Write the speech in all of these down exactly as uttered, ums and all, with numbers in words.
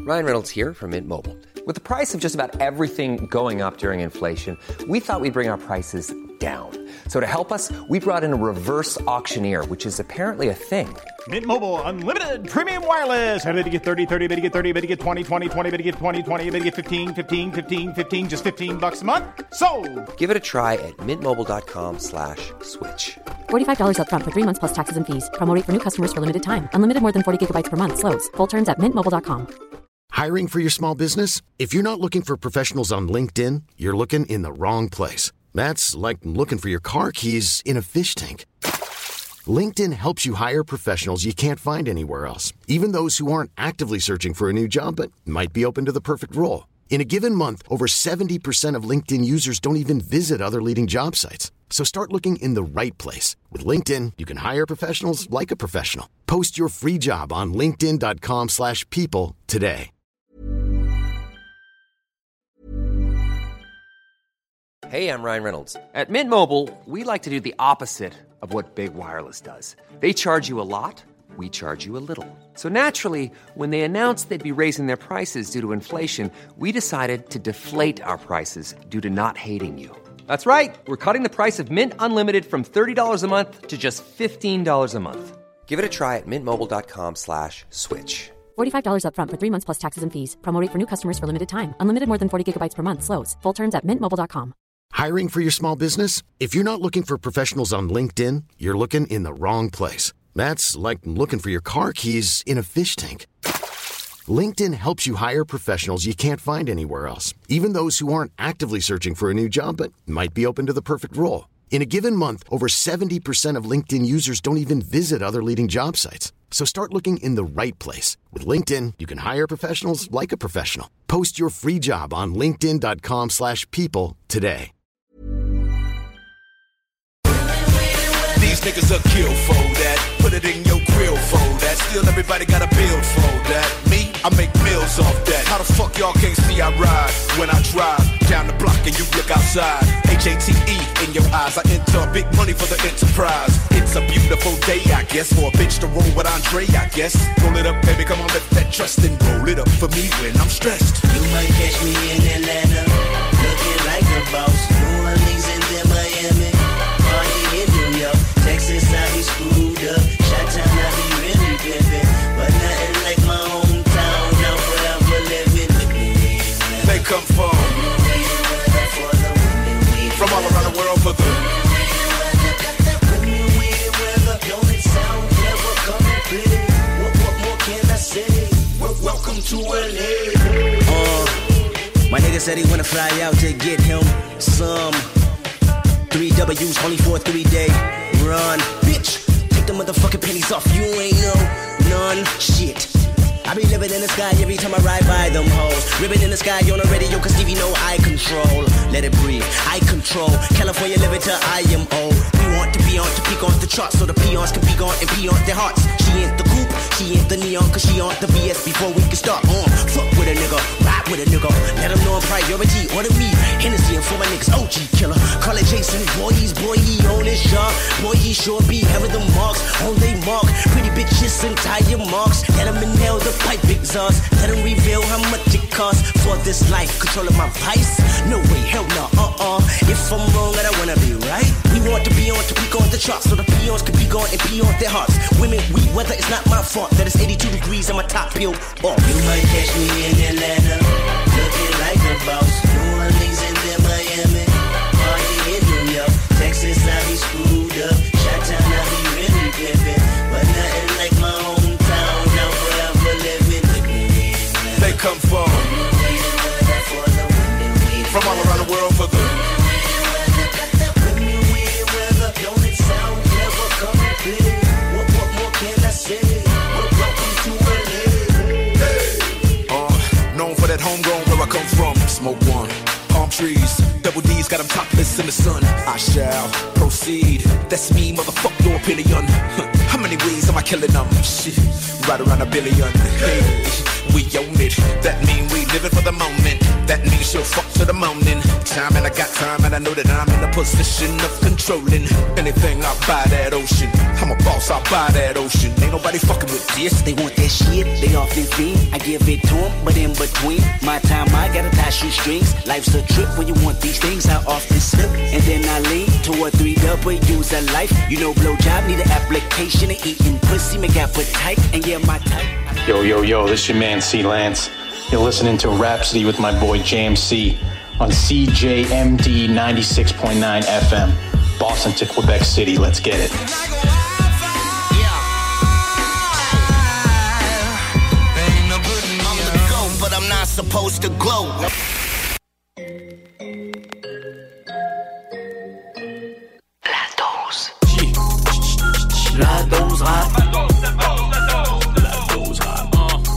Ryan Reynolds here from Mint Mobile. With the price of just about everything going up during inflation, we thought we'd bring our prices down. So to help us, we brought in a reverse auctioneer, which is apparently a thing. Mint Mobile Unlimited Premium Wireless. How to get thirty, thirty, how to get thirty, how to get twenty, twenty, twenty, how to get twenty, twenty, how to get fifteen, fifteen, fifteen, fifteen, just fifteen bucks a month? Sold! Give it a try at mintmobile.com slash switch. forty-five dollars up front for three months plus taxes and fees. Promo rate for new customers for limited time. Unlimited more than forty gigabytes per month. Slows full terms at mint mobile dot com. Hiring for your small business? If you're not looking for professionals on LinkedIn, you're looking in the wrong place. That's like looking for your car keys in a fish tank. LinkedIn helps you hire professionals you can't find anywhere else, even those who aren't actively searching for a new job but might be open to the perfect role. In a given month, over seventy percent of LinkedIn users don't even visit other leading job sites. So start looking in the right place. With LinkedIn, you can hire professionals like a professional. Post your free job on linkedin.com slash people today. Hey, I'm Ryan Reynolds. At Mint Mobile, we like to do the opposite of what Big Wireless does. They charge you a lot, we charge you a little. So naturally, when they announced they'd be raising their prices due to inflation, we decided to deflate our prices due to not hating you. That's right. We're cutting the price of Mint Unlimited from thirty dollars a month to just fifteen dollars a month. Give it a try at mintmobile.com slash switch. forty-five dollars up front for three months plus taxes and fees. Promo rate for new customers for limited time. Unlimited more than forty gigabytes per month. Slows full terms at mint mobile dot com. Hiring for your small business? If you're not looking for professionals on LinkedIn, you're looking in the wrong place. That's like looking for your car keys in a fish tank. LinkedIn helps you hire professionals you can't find anywhere else, even those who aren't actively searching for a new job but might be open to the perfect role. In a given month, over seventy percent of LinkedIn users don't even visit other leading job sites. So start looking in the right place. With LinkedIn, you can hire professionals like a professional. Post your free job on linkedin.com slash people today. These niggas are kill for that. Put it in your grill for that. Still everybody got a build for that. Me, I make meals off that. How the fuck y'all can't see I ride when I drive down the block and you look outside? H A T E in your eyes. I enter big money for the enterprise. It's a beautiful day, I guess, for a bitch to roll with Andre, I guess. Roll it up, baby, come on, let that trust and roll it up for me when I'm stressed. You might catch me in Atlanta, looking like a boss. New Orleans and then Miami, party in New York. Texas, I be screwed up. Chi-town, I be really pimpin'. But nothing like my hometown. Now forever living. They come from From all around the world for the Don't it sound clever? Come and play. What, what more can I say? Welcome to L A. Uh, my nigga said he wanna fly out to get him some three W's only for a three day run. Bitch, take the motherfucking pennies off. You ain't know none shit. I be living in the sky every time I ride by them hoes. Ribbon in the sky on the radio, cause Stevie know I control. Let it breathe, I control. California living till I am old. We want to be on to peak off the charts, so the peons can be gone and pee on their hearts. She ain't the coupe, she ain't the neon, cause she on the B S before we can start. On, uh, fuck with a nigga, ride with a nigga. Let them know I'm priority, order me. Hennessy and for my niggas, O G killer. Call it Jason, boy, he's boy, he on his job. Boy, he sure be having the marks on they mark. Pretty bitches and tire marks. Let them inhale the pipe exhaust. Let them reveal how much it costs for this life. Controlling my vice? No way, hell no, uh-uh. If I'm wrong, I don't wanna be right. We want to be on to peak on the charts, so the peons can be gone and pee on their hearts. Women, we weather, it's not my fault that it's eighty-two degrees and my top peeled off. You might catch me in Atlanta, looking like a boss. New Orleans and then Miami, party in New York. Texas, I be screwed up. Chi-town, I be really pimpin'. But nothing like my hometown. Now forever living. They come from From all around the world for the Don't it sound clever? Come and play. What, what more can I say? Welcome to L A. Hey. Uh, known for that homegrown where I come from. Smoke one. Palm trees, double D's got them topless in the sun. I shall proceed. That's me, motherfuck your opinion. How many ways am I killing them? Shit, right around a billion. Hey, we own it. That mean we living for the moment. That means she'll fuck to the morning. Time and I got time and I know that I'm in the position of controlling anything I buy that ocean. I'm a boss, I buy that ocean. Ain't nobody fucking with this. They want that shit, they off this beat. I give it to them, but in between my time, I gotta tie shoestrings. Life's a trip when you want these things. I often slip, and then I lean to a three W's of life. You know, blowjob need an application of eating pussy, make appetite, and yeah, my type. Yo, yo, yo, this your man, C. Lance. You're listening to Rhapsody with my boy, J M C, on C J M D ninety-six point nine F M, Boston to Quebec City. Let's get it. But I'm not supposed to glow. La dose. La dose rap. La dose rap.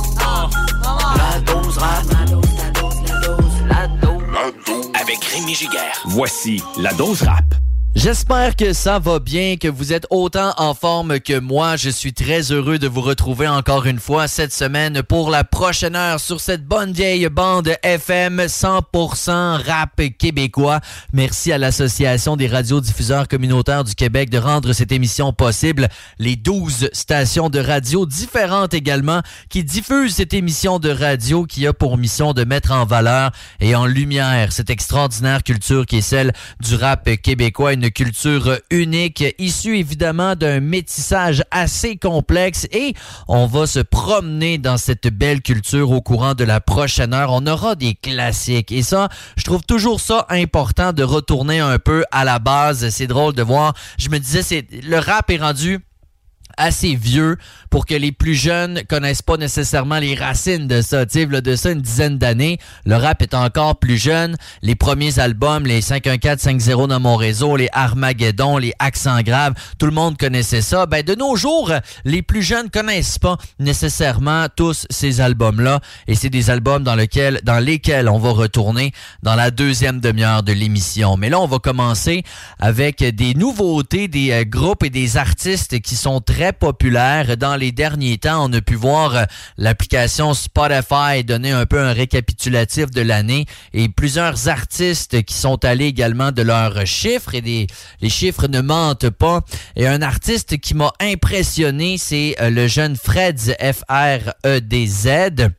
La dose rap. La dose, la dose, la dose, la dose. Avec Rémi Giguère. Voici la dose rap. J'espère que ça va bien, que vous êtes autant en forme que moi. Je suis très heureux de vous retrouver encore une fois cette semaine pour la prochaine heure sur cette bonne vieille bande F M cent pour cent rap québécois. Merci à l'Association des radiodiffuseurs communautaires du Québec de rendre cette émission possible. Les douze stations de radio différentes également qui diffusent cette émission de radio qui a pour mission de mettre en valeur et en lumière cette extraordinaire culture qui est celle du rap québécois. Une culture unique, issue évidemment d'un métissage assez complexe et on va se promener dans cette belle culture au courant de la prochaine heure. On aura des classiques et ça, je trouve toujours ça important de retourner un peu à la base. C'est drôle de voir. Je me disais, c'est le rap est rendu assez vieux pour que les plus jeunes connaissent pas nécessairement les racines de ça. Tu sais, de ça une dizaine d'années, le rap est encore plus jeune. Les premiers albums, les cinq un quatre cinq zéro dans mon réseau, les Armageddon, les Accents graves, tout le monde connaissait ça. Ben de nos jours, les plus jeunes connaissent pas nécessairement tous ces albums-là. Et c'est des albums dans lesquels, dans lesquels on va retourner dans la deuxième demi-heure de l'émission. Mais là, on va commencer avec des nouveautés, des euh, groupes et des artistes qui sont très populaire. Dans les derniers temps, on a pu voir euh, l'application Spotify donner un peu un récapitulatif de l'année et plusieurs artistes qui sont allés également de leurs chiffres et des, les chiffres ne mentent pas. Et un artiste qui m'a impressionné, c'est euh, le jeune Fredz, F R E D Z.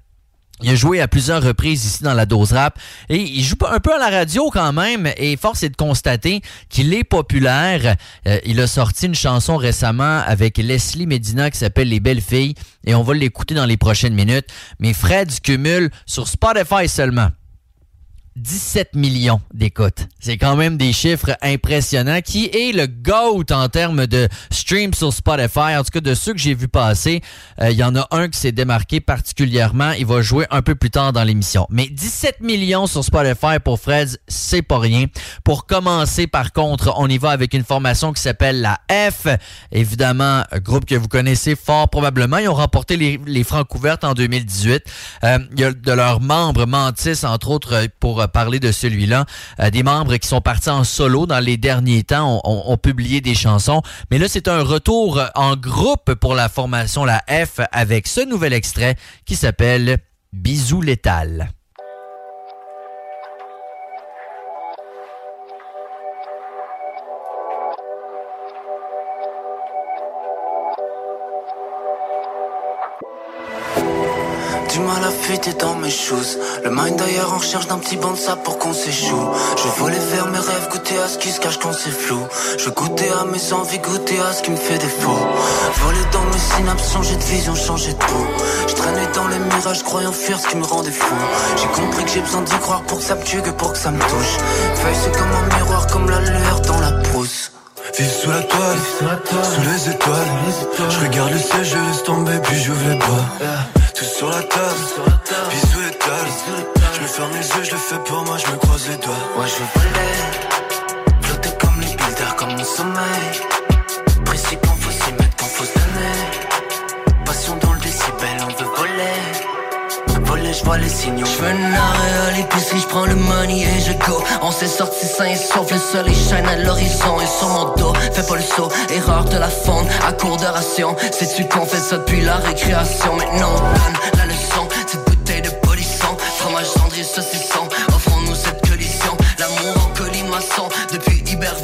Il a joué à plusieurs reprises ici dans la dose rap et il joue un peu à la radio quand même et force est de constater qu'il est populaire. Euh, il a sorti une chanson récemment avec Leslie Medina qui s'appelle Les Belles Filles et on va l'écouter dans les prochaines minutes. Mais Fred cumule sur Spotify seulement dix-sept millions d'écoutes. C'est quand même des chiffres impressionnants. Qui est le GOAT en termes de stream sur Spotify? En tout cas, de ceux que j'ai vu passer, il euh, y en a un qui s'est démarqué particulièrement. Il va jouer un peu plus tard dans l'émission. Mais dix-sept millions sur Spotify pour Fred, c'est pas rien. Pour commencer, par contre, on y va avec une formation qui s'appelle la F. Évidemment, un groupe que vous connaissez fort probablement. Ils ont remporté les, les Francouvertes en deux mille dix-huit. Euh, il y a de leurs membres Mantis, entre autres, pour parler de celui-là. Euh, des membres qui sont partis en solo dans les derniers temps ont, ont, ont publié des chansons. Mais là, c'est un retour en groupe pour la formation La F avec ce nouvel extrait qui s'appelle Bisous létal. Du mal à fuiter dans mes shoes. Le mind d'ailleurs en recherche d'un petit banc de sable pour qu'on s'échoue. Je veux voler vers mes rêves, goûter à ce qui se cache quand c'est flou. Je veux goûter à mes envies, goûter à ce qui me fait défaut. Voler dans mes synapses, changer de vision, changer de peau. Je traînais dans les mirages, croyant fuir ce qui me rendait fou. J'ai compris que j'ai besoin d'y croire pour que ça me tue, que pour que ça me touche. Feuille c'est comme un miroir, comme la lueur dans la brousse. Vivre sous la toile, sous, la toile, sous les étoiles, les étoiles. Je regarde le ciel, je laisse tomber, puis j'ouvre les bras. Yeah. Tout sur la table, bisous étal. Je me ferme les yeux, je le fais pour moi, je me croise les doigts. Ouais, je veux voler, flotter comme les builders, comme mon sommeil. Précis quand faut s'y mettre, quand faut se donner. Passion dans le décibel, on veut voler. Voler, je vois les signaux. Je veux une arrêt à l'épicerie, je prends le money et je go. On s'est sorti sain et sauf, le soleil shine à l'horizon. Et sur mon dos, fais pas le saut, erreur de la faune, à court de ration. Sais-tu qu'on fait ça depuis la récréation? Maintenant on donne la leçon, cette bouteille de polisson. Fromage cendrier saucisson, offrons-nous cette collision. L'amour en colimaçon, depuis Hiberville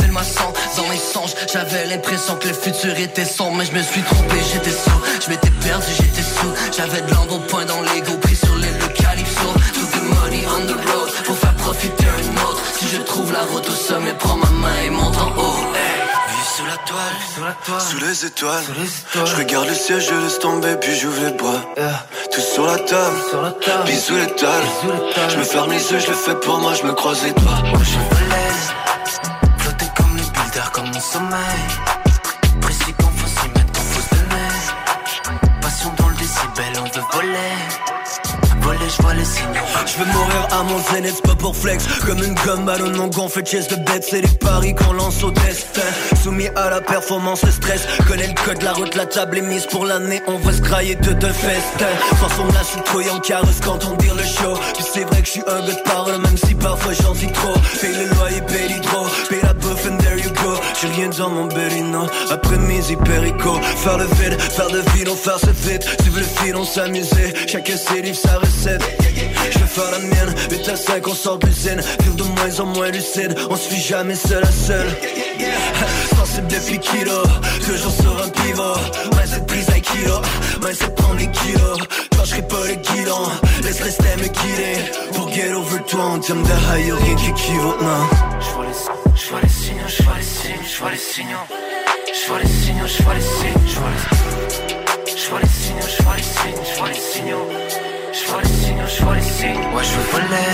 J'avais l'impression que le futur était sombre, mais je me suis trompé, j'étais sous. Je m'étais perdu, j'étais sous. J'avais de l'embonpoint dans l'ego, pris sur l'île de Calypso. Tout the money on the road, pour faire profiter un autre. Si je trouve la route au sommet, prends ma main et monte en haut. Hey. Sous la toile, sous la toile, sous les étoiles, sous les étoiles. Je regarde le ciel, je laisse tomber, puis j'ouvre les bras. Yeah. Tout sur la table, sur la table. Bisous l'étal. Je me ferme les yeux, je le fais pour moi, je me croise les doigts. Moi je voulais flotter comme les builders, comme mon sommeil. Précis qu'on faut s'y mettre, qu'on faut se donner. Passion dans le décibel, on veut voler. Voler, je vois les signaux. Je veux mourir à mon zénith, c'est pas pour flex. Comme une gomme ballon non gonflée, chest de bête. C'est les paris qu'on lance au destin. Soumis à la performance, le stress. Connais le code, la route, la table est mise pour l'année. On va se grailler de deux festin. Transforme la citrouille en carrosse quand on dit le show. Puis c'est vrai que je suis un gars de parole, même si parfois j'en dis trop. Paye le loyer, paye l'hydro, paye la bouffe and there you go. J'ai rien dans mon bellino, après-midi périco. Faire le vide, faire de vide, on faire ce vite. Suivre le fil, on s'amuser. Chacun ses livres, sa recette. Je vais faire la mienne, huit à cinq on sort de l'usine. Vivre de moins en moins lucide, on se fit jamais seul à seul. Sensible depuis kilo, toujours sur un pivot. Ouais cette prise à kilo, ouais c'est prendre les kilos. Quand je pas les guidons, laisse rester me guider. Pour get over toi en termes de high, y'a rien qui équivaut, non. J'vois les, j'vois les signaux, j'vois les signes, j'vois les signaux. J'vois les signaux, j'vois les signes, j'vois les J'vois les signaux, j'vois les signes, j'vois les signaux. J'vois les signaux, j'vois les signes. Ouais, je veux voler.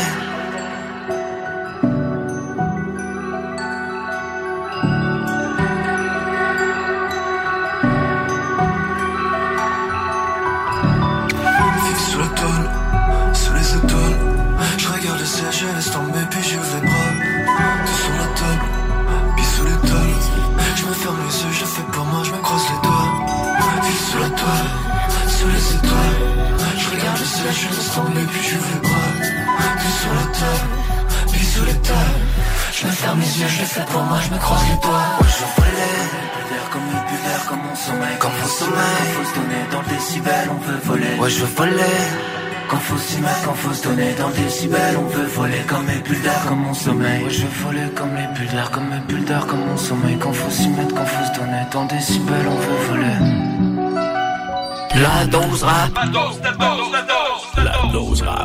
Fixe sous la tôle, sous les étoiles. Je regarde le ciel, je laisse tomber, puis j'ouvre les bras. Tout sur la table, puis sous l'étoile. Je me ferme les yeux, je fais pour moi, je me croise les doigts. Fixe sous la toile, sous les étoiles. Je regarde le ciel, je laisse tomber, puis j'ouvre les bras. Tout sur la table, puis sous les tables. Je me ferme les yeux, je le fais pour moi, je me croise les doigts. Ouais, je volais, comme une pulvère, comme mon sommeil. Comme mon sommeil, faut se donner dans le décibel, on veut voler. Ouais, je volais, quand faut s'y mettre, quand faut se donner dans le décibel, on veut voler. Comme mes bulles d'air, comme mon sommeil. Ouais, je volais comme les bulles d'air, comme mes bulles d'air, comme mon sommeil. Quand faut s'y mettre, quand faut se donner dans le décibel, on veut voler. La dose rap. La dose, la dose, la dose. La dose rap.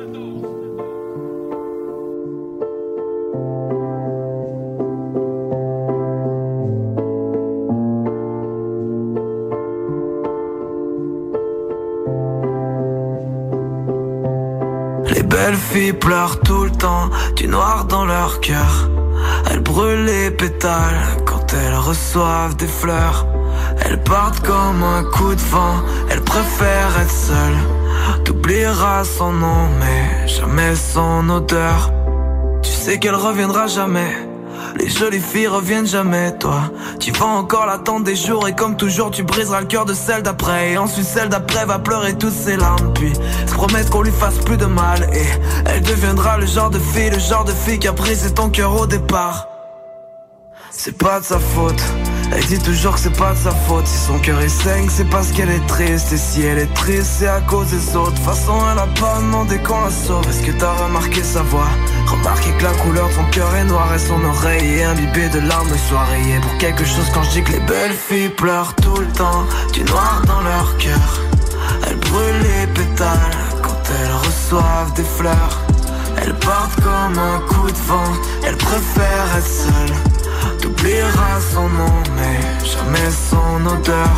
Les belles filles pleurent tout le temps, du noir dans leur cœur. Elles brûlent les pétales quand elles reçoivent des fleurs. Elles partent comme un coup de vent, elles préfèrent être seules. T'oublieras son nom mais jamais son odeur. Tu sais qu'elle reviendra jamais, les jolies filles reviennent jamais. Toi, tu vas encore l'attendre des jours et comme toujours tu briseras le cœur de celle d'après. Et ensuite celle d'après va pleurer toutes ses larmes, puis se promettre qu'on lui fasse plus de mal. Et elle deviendra le genre de fille, le genre de fille qui a brisé ton cœur au départ. C'est pas de sa faute, elle dit toujours que c'est pas de sa faute. Si son cœur est saigne, c'est parce qu'elle est triste. Et si elle est triste, c'est à cause des autres. De toute façon, elle a pas demandé qu'on la sauve. Est-ce que t'as remarqué sa voix? Remarqué que la couleur de son cœur est noire et son oreille est imbibée de larmes de soirée. Et pour quelque chose quand je dis que les belles filles pleurent tout le temps, du noir dans leur cœur. Elles brûlent les pétales quand elles reçoivent des fleurs. Elles partent comme un coup de vent, elles préfèrent être seules. T'oublieras son nom mais jamais son odeur.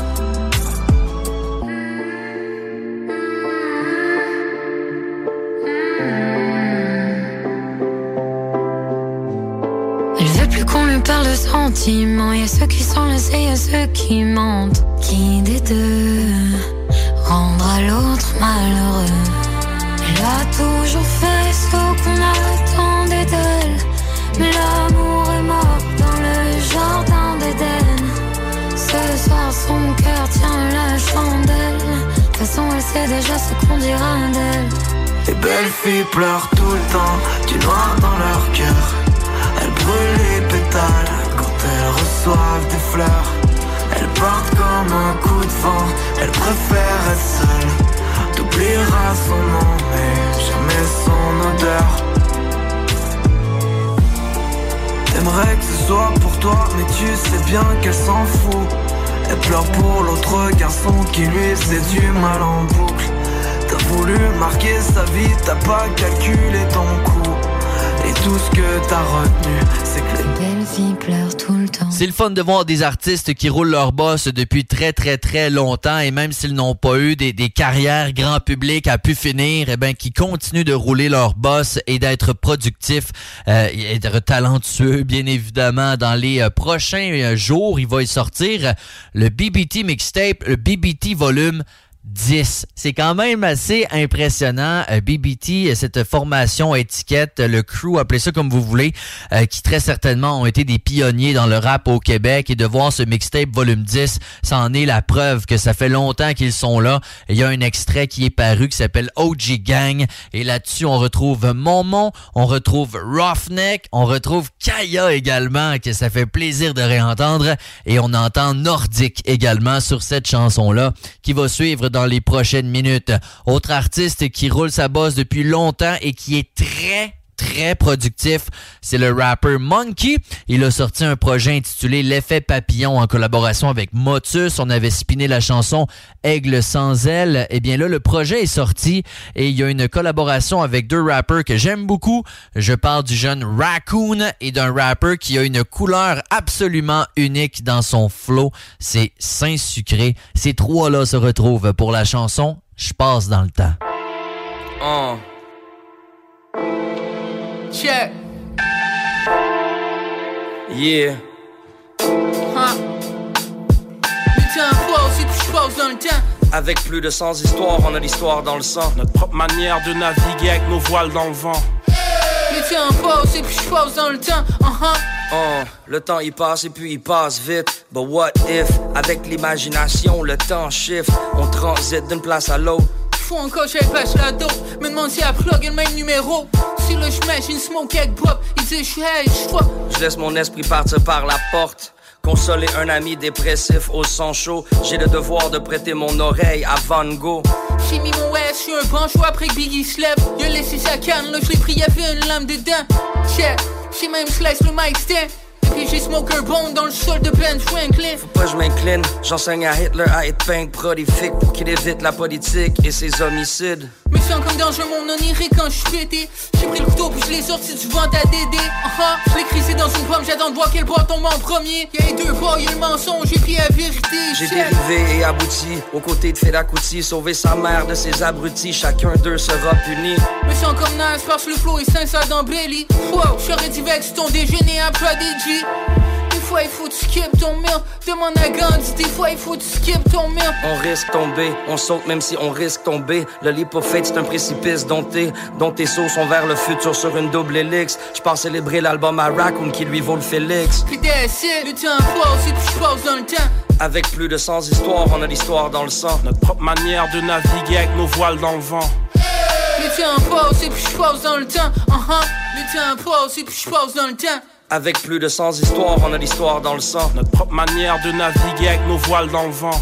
Elle veut plus qu'on lui parle de sentiments. Y'a ceux qui sont laissés, y'a ceux qui mentent. Qui des deux rendra l'autre malheureux? Elle a toujours fait ce qu'on attendait d'elle. Mais l'amour est mort dans le jardin d'Éden. Ce soir son cœur tient la chandelle. De toute façon elle sait déjà ce qu'on dira d'elle. Les belles filles pleurent tout le temps, du noir dans leur cœur. Elles brûlent les pétales quand elles reçoivent des fleurs. Elles partent comme un coup de vent, elles préfèrent être seules. T'oublieras son nom mais jamais son odeur. J'aimerais que ce soit pour toi, mais mais tu sais bien qu'elle s'en fout. Elle pleure pour l'autre garçon qui lui faisait du mal en boucle. T'as voulu marquer sa vie, t'as pas calculé ton coup. Et tout ce que t'as retenu, c'est que les belles filles pleurent tout le temps. C'est le fun de voir des artistes qui roulent leur boss depuis très très très longtemps et même s'ils n'ont pas eu des, des carrières grand public à pu finir, eh ben qui continuent de rouler leur boss et d'être productifs euh, et d'être talentueux bien évidemment. Dans les euh, prochains jours, il va y sortir le B B T Mixtape, le B B T Volume dix. C'est quand même assez impressionnant. Euh, B B T, cette formation étiquette, le crew, appelez ça comme vous voulez, euh, qui très certainement ont été des pionniers dans le rap au Québec, et de voir ce mixtape volume dix, ça en est la preuve que ça fait longtemps qu'ils sont là. Il y a un extrait qui est paru qui s'appelle O G Gang, et là-dessus on retrouve Momon, on retrouve Roughneck, on retrouve Kaya également, que ça fait plaisir de réentendre, et on entend Nordique également sur cette chanson-là qui va suivre dans les prochaines minutes. Autre artiste qui roule sa bosse depuis longtemps et qui est très très productif, c'est le rapper Monkey. Il a sorti un projet intitulé L'effet papillon en collaboration avec Motus. On avait spiné la chanson Aigle sans aile. Et bien là, le projet est sorti et il y a une collaboration avec deux rappers que j'aime beaucoup. Je parle du jeune Raccoon et d'un rapper qui a une couleur absolument unique dans son flow. C'est Saint-Sucré. Ces trois-là se retrouvent pour la chanson Je passe dans le temps. Oh. Check. Yeah. Huh. Le temps passe et puis je passe dans le temps. Avec plus de cent histoires, on a l'histoire dans le sang. Notre propre manière de naviguer avec nos voiles dans le vent. Le temps passe et puis je passe dans le temps. Uh-huh. Oh, le temps il passe et puis il passe vite. But what if, avec l'imagination, le temps shift. On transite d'une place à l'autre. Faut encore j'aille pêche la dope. Me demande si elle plug le même numéro. Si là j'm'achine smoke avec Bob, il dit j'suis hey, j'fais. J'laisse mon esprit partir par la porte. Consoler un ami dépressif au sang chaud. J'ai le devoir de prêter mon oreille à Van Gogh. J'ai mis mon S sur un banc chaud après que Biggie se lève. Il a laissé sa canne, là j'l'ai pris, y'avait une lame dedans. Check, j'ai même slice le mic stand. Puis j'ai smoke un bon dans le sol de Ben Franklin. Faut pas que je m'incline, j'enseigne à Hitler à être peintre prolifique pour qu'il évite la politique et ses homicides. Me sens comme dans un monde onirique quand je suis pété. J'ai pris le couteau puis je l'ai sorti du ventre à Dédé. Uh-huh. Je l'ai crissé dans une pomme, j'attends de voir quel bois tombe en premier. Y'a les deux bords, y'a le mensonge et puis la vérité. J'ai dérivé et abouti aux côtés de Fela Kuti, sauver sa mère de ses abrutis, chacun d'eux sera puni. Me sens comme Nas parce que le flow est sincère dans Belly. Wow, j'aurais dit vex ton déjeuner à Prodigy. Des fois il faut tu skip ton meal. Demande à Gandhi, des fois il faut tu skip ton meal. On risque tomber, on saute même si on risque tomber. Le leap of faith c'est un précipice dompté, dont tes sauts sont vers le futur sur une double hélice. J'pars célébrer l'album à Raccoon qui lui vaut le Félix. Puis le temps passe et puis j'passe dans le temps. Avec plus de cent histoires, on a l'histoire dans le sang. Notre propre manière de naviguer avec nos voiles dans le vent. Le temps passe et puis j'passe dans le temps. Uh-huh. Le temps passe et puis j'passe dans le temps. Avec plus de cent histoires, on a l'histoire dans le sang. Notre propre manière de naviguer avec nos voiles dans le vent.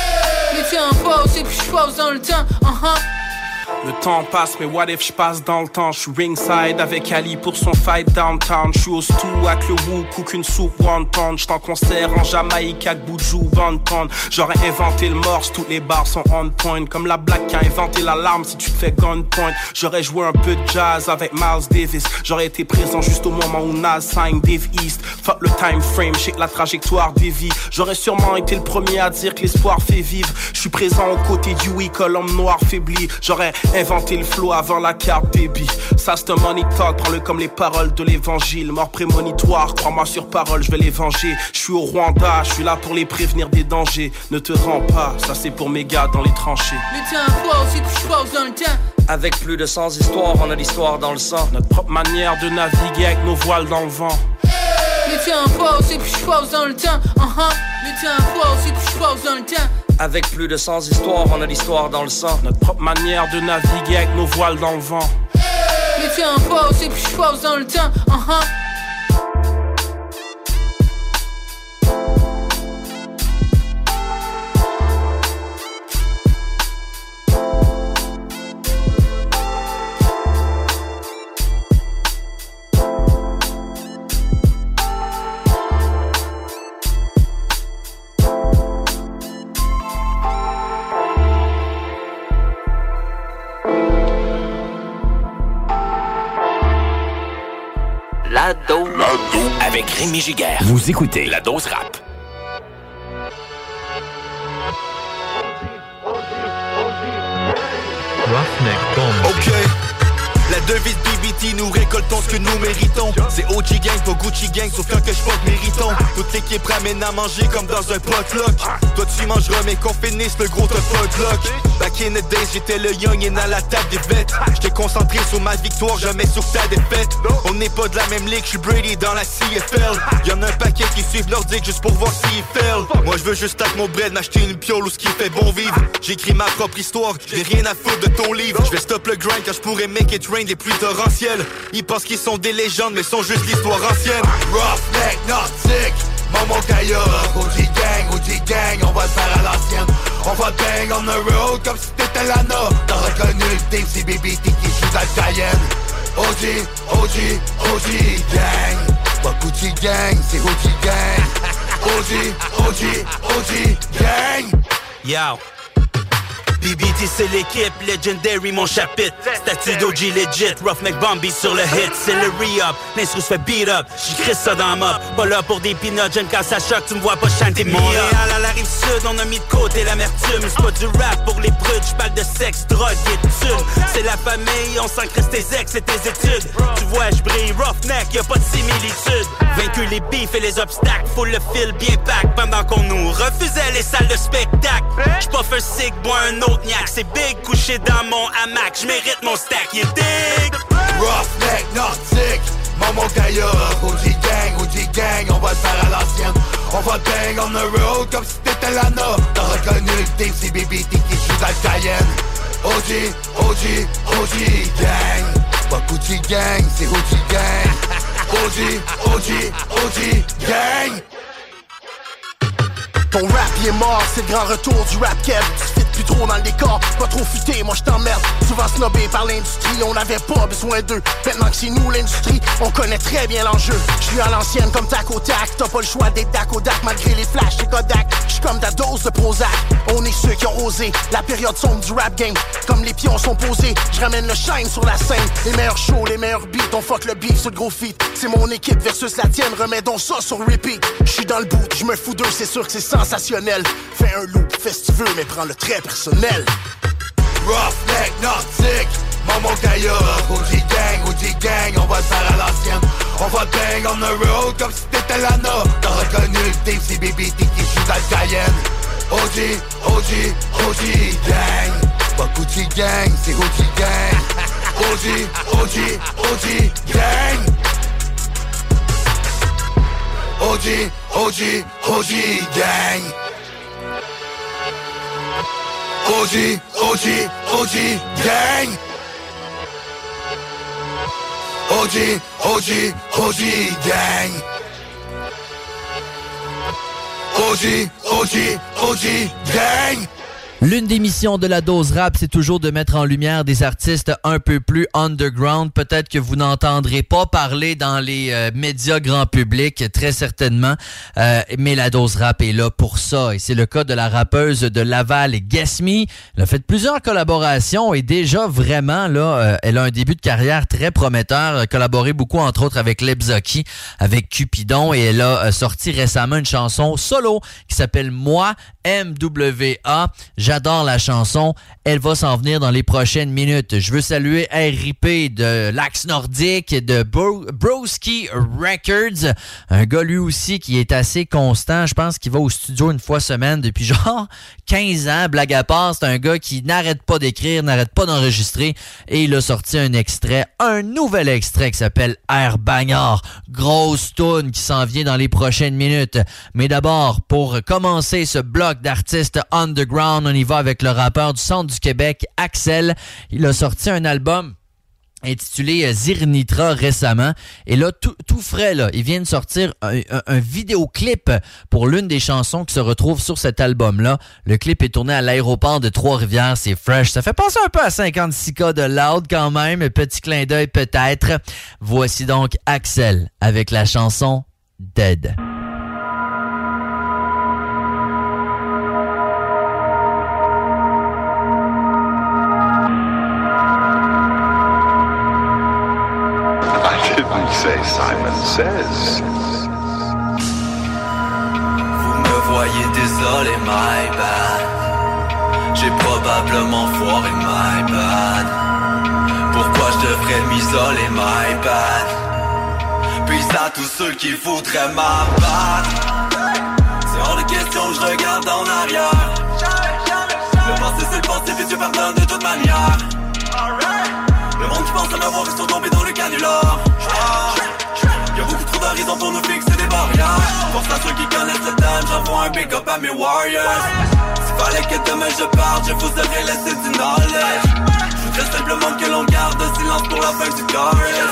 Le temps passe et puis je passe dans le temps. Uh-huh. Le temps passe, mais what if je passe dans le temps? Je suis ringside avec Ali pour son fight downtown. Je suis au stew avec le woo, cook une soupe wonton. J'suis en concert en Jamaïque avec Boudjou, Bonton. J'aurais inventé le morse, toutes les bars sont on point. Comme la black qui a inventé l'alarme si tu te fais gunpoint. J'aurais joué un peu de jazz avec Miles Davis. J'aurais été présent juste au moment où Nas signe Dave East. Fuck le time frame, check la trajectoire des vies. J'aurais sûrement été le premier à dire que l'espoir fait vivre. Je suis présent aux côtés du oui, colombe noire faiblie. J'aurais inventer le flow avant la carte baby. Ça c'est un money talk, prends-le comme les paroles de l'évangile. Mort prémonitoire, crois-moi sur parole, je vais les venger. Je suis au Rwanda, je suis là pour les prévenir des dangers. Ne te rends pas, ça c'est pour mes gars dans les tranchées. Le temps passe et puis je passe dans le temps. Avec plus de cent histoires, on a l'histoire dans le sang. Notre propre manière de naviguer avec nos voiles dans le vent. Le temps passe et puis je passe dans le temps. Uh-huh. Le temps passe et puis je passe dans le temps. Avec plus de cent histoires, on a l'histoire dans le sang. Notre propre manière de naviguer avec nos voiles dans le vent. Le temps passe et puis je passe dans le temps. Uh-huh. La Dose. Avec Rémi Giguère. Vous écoutez La Dose Rap. Ok. La devise B B T, nous récoltons ce que nous méritons. C'est O G Gang, pas Gucci Gang, sauf quand que je porte méritons. Toute l'équipe ramène à manger comme dans un potluck. Toi tu mangeras mais qu'on finisse le gros t'as pas de luck. Back in the days, j'étais le young et à la table des bêtes. J'étais concentré sur ma victoire, jamais sur ta défaite. On n'est pas de la même ligue, j'suis Brady dans la C F L. Y'en a un paquet qui suivent Nordique juste pour voir s'ils fail. Moi je veux juste taper mon bread, m'acheter une piole ou ce qui fait bon vivre. J'écris ma propre histoire, j'ai rien à foutre de ton livre. Je vais stop le grind car je pourrais make it rain des pluies torrentielles. Ils pensent qu'ils sont des légendes mais sont juste l'histoire ancienne. Roughneck, Nordique, Maman Kaya, O G Gang, O G Gang, on va le faire à l'ancienne. On va bang on the road comme si t'étais Lana. T'as reconnu le team, c'est B B T qui joue dans le Cayenne. O G, O G, O G Gang, pas Gucci Gang, c'est O G Gang. O G, O G, O G Gang. Yo. B B T c'est l'équipe, legendary mon chapitre. Statue d'O G legit, Roughneck Bombi sur le hit. C'est le re-up, l'instru se fait beat up. J'écris ça dans ma mop, pas là pour des peanuts. J'aime quand ça choque, tu me vois pas chanter Montréal à la rive sud, on a mis de côté l'amertume. C'est pas du rap pour les prudes, j'parle de sexe, drogue et de thunes. C'est la famille, on sent que tes ex et tes études. Tu vois j'brille, Roughneck, y'a pas de similitude. Vaincu les bifs et les obstacles, faut le fil bien pack. Pendant qu'on nous refusait les salles de spectacle. J'puff un cig, bois un autre. C'est big couché dans mon hamac, j'mérite mon stack, you dig? Roughneck, Nordique, Maman Kaya, O G Gang, O G Gang, on va le faire à l'ancienne. On va bang on the road comme si t'étais Lana. T'as reconnu le team, c'est B B T qui joue dans le Cayenne. O G, O G, O G Gang, pas Gucci Gang, c'est O G Gang. O G, O G, O G Gang. Ton rap il est mort, c'est le grand retour du rap kev. Tu fit plus trop dans le décor, pas trop futé, moi je t'emmerde. Souvent snobé par l'industrie, on n'avait pas besoin d'eux. Maintenant que c'est nous l'industrie, on connaît très bien l'enjeu. Je suis à l'ancienne comme tac au tac, t'as pas le choix d'être dac au dac. Malgré les flashs et Kodak, je suis comme ta dose de Prozac. On est ceux qui ont osé, la période sombre du rap game. Comme les pions sont posés, je ramène le shine sur la scène. Les meilleurs shows, les meilleurs beats, on fuck le beef sur le gros feat. C'est mon équipe versus la tienne, remets donc ça sur repeat. Je suis dans le bout, je me fous d'eux, c'est sûr que c'est sensationnel. Fais un loop, fais ce que tu veux, mais prends le très personnel. Roughneck, Nordique, Maman Kaya, O G Gang, O G Gang, on va le faire à l'ancienne. On va bang on the road comme si t'étais Lana. T'as reconnu le team, c'est B B T qui joue dans le Cayenne. O G, O G, O G Gang, pas Gucci Gang, c'est O G Gang. O G, O G, O G Gang. O G, O G, O G Gang. O G, O G, O G Gang. O G, O G, O G Gang. O G, O G, O G Gang. L'une des missions de la dose rap, c'est toujours de mettre en lumière des artistes un peu plus underground. Peut-être que vous n'entendrez pas parler dans les euh, médias grand public, très certainement, euh, mais la dose rap est là pour ça. Et c'est le cas de la rappeuse de Laval, Guess Me. Elle a fait plusieurs collaborations et déjà vraiment, là, euh, elle a un début de carrière très prometteur. Elle a collaboré beaucoup, entre autres, avec Lebzoki, avec Cupidon, et elle a euh, sorti récemment une chanson solo qui s'appelle Moi, M W A. J'adore la chanson. Elle va s'en venir dans les prochaines minutes. Je veux saluer R I P de l'Axe Nordique, de Bro- Broski Records. Un gars, lui aussi, qui est assez constant. Je pense qu'il va au studio une fois semaine depuis genre quinze ans. Blague à part, c'est un gars qui n'arrête pas d'écrire, n'arrête pas d'enregistrer. Et il a sorti un extrait, un nouvel extrait qui s'appelle Air Bagnard. Grosse toune qui s'en vient dans les prochaines minutes. Mais d'abord, pour commencer ce bloc d'artistes underground, on y va avec le rappeur du centre du Québec, Axel. Il a sorti un album intitulé Zirnitra récemment. Et là, tout, tout frais, là, il vient de sortir un, un, un vidéoclip pour l'une des chansons qui se retrouve sur cet album-là. Le clip est tourné à l'aéroport de Trois-Rivières. C'est fresh. Ça fait penser un peu à cinquante-six K de Loud quand même. Petit clin d'œil peut-être. Voici donc Axel avec la chanson Dead. I didn't say Simon Says. Vous me voyez désolé, my bad. J'ai probablement foiré, my bad. Pourquoi je devrais m'isoler, my bad. Puis à tous ceux qui voudraient m'abattre. C'est hors de question que je regarde en arrière. Le passé c'est le passé, puis Dieu pardonne de toute manière. Le monde qui pense à m'avoir, ils sont tombés dans le canular. Y'a beaucoup trop d'horizons pour nous fixer des barrières. Force à ceux qui connaissent le thème, j'envoie un big up à mes warriors. S'il fallait que demain je parte, je vous aurais laissé du knowledge. Je voudrais simplement que l'on garde le silence pour la fin du chorus.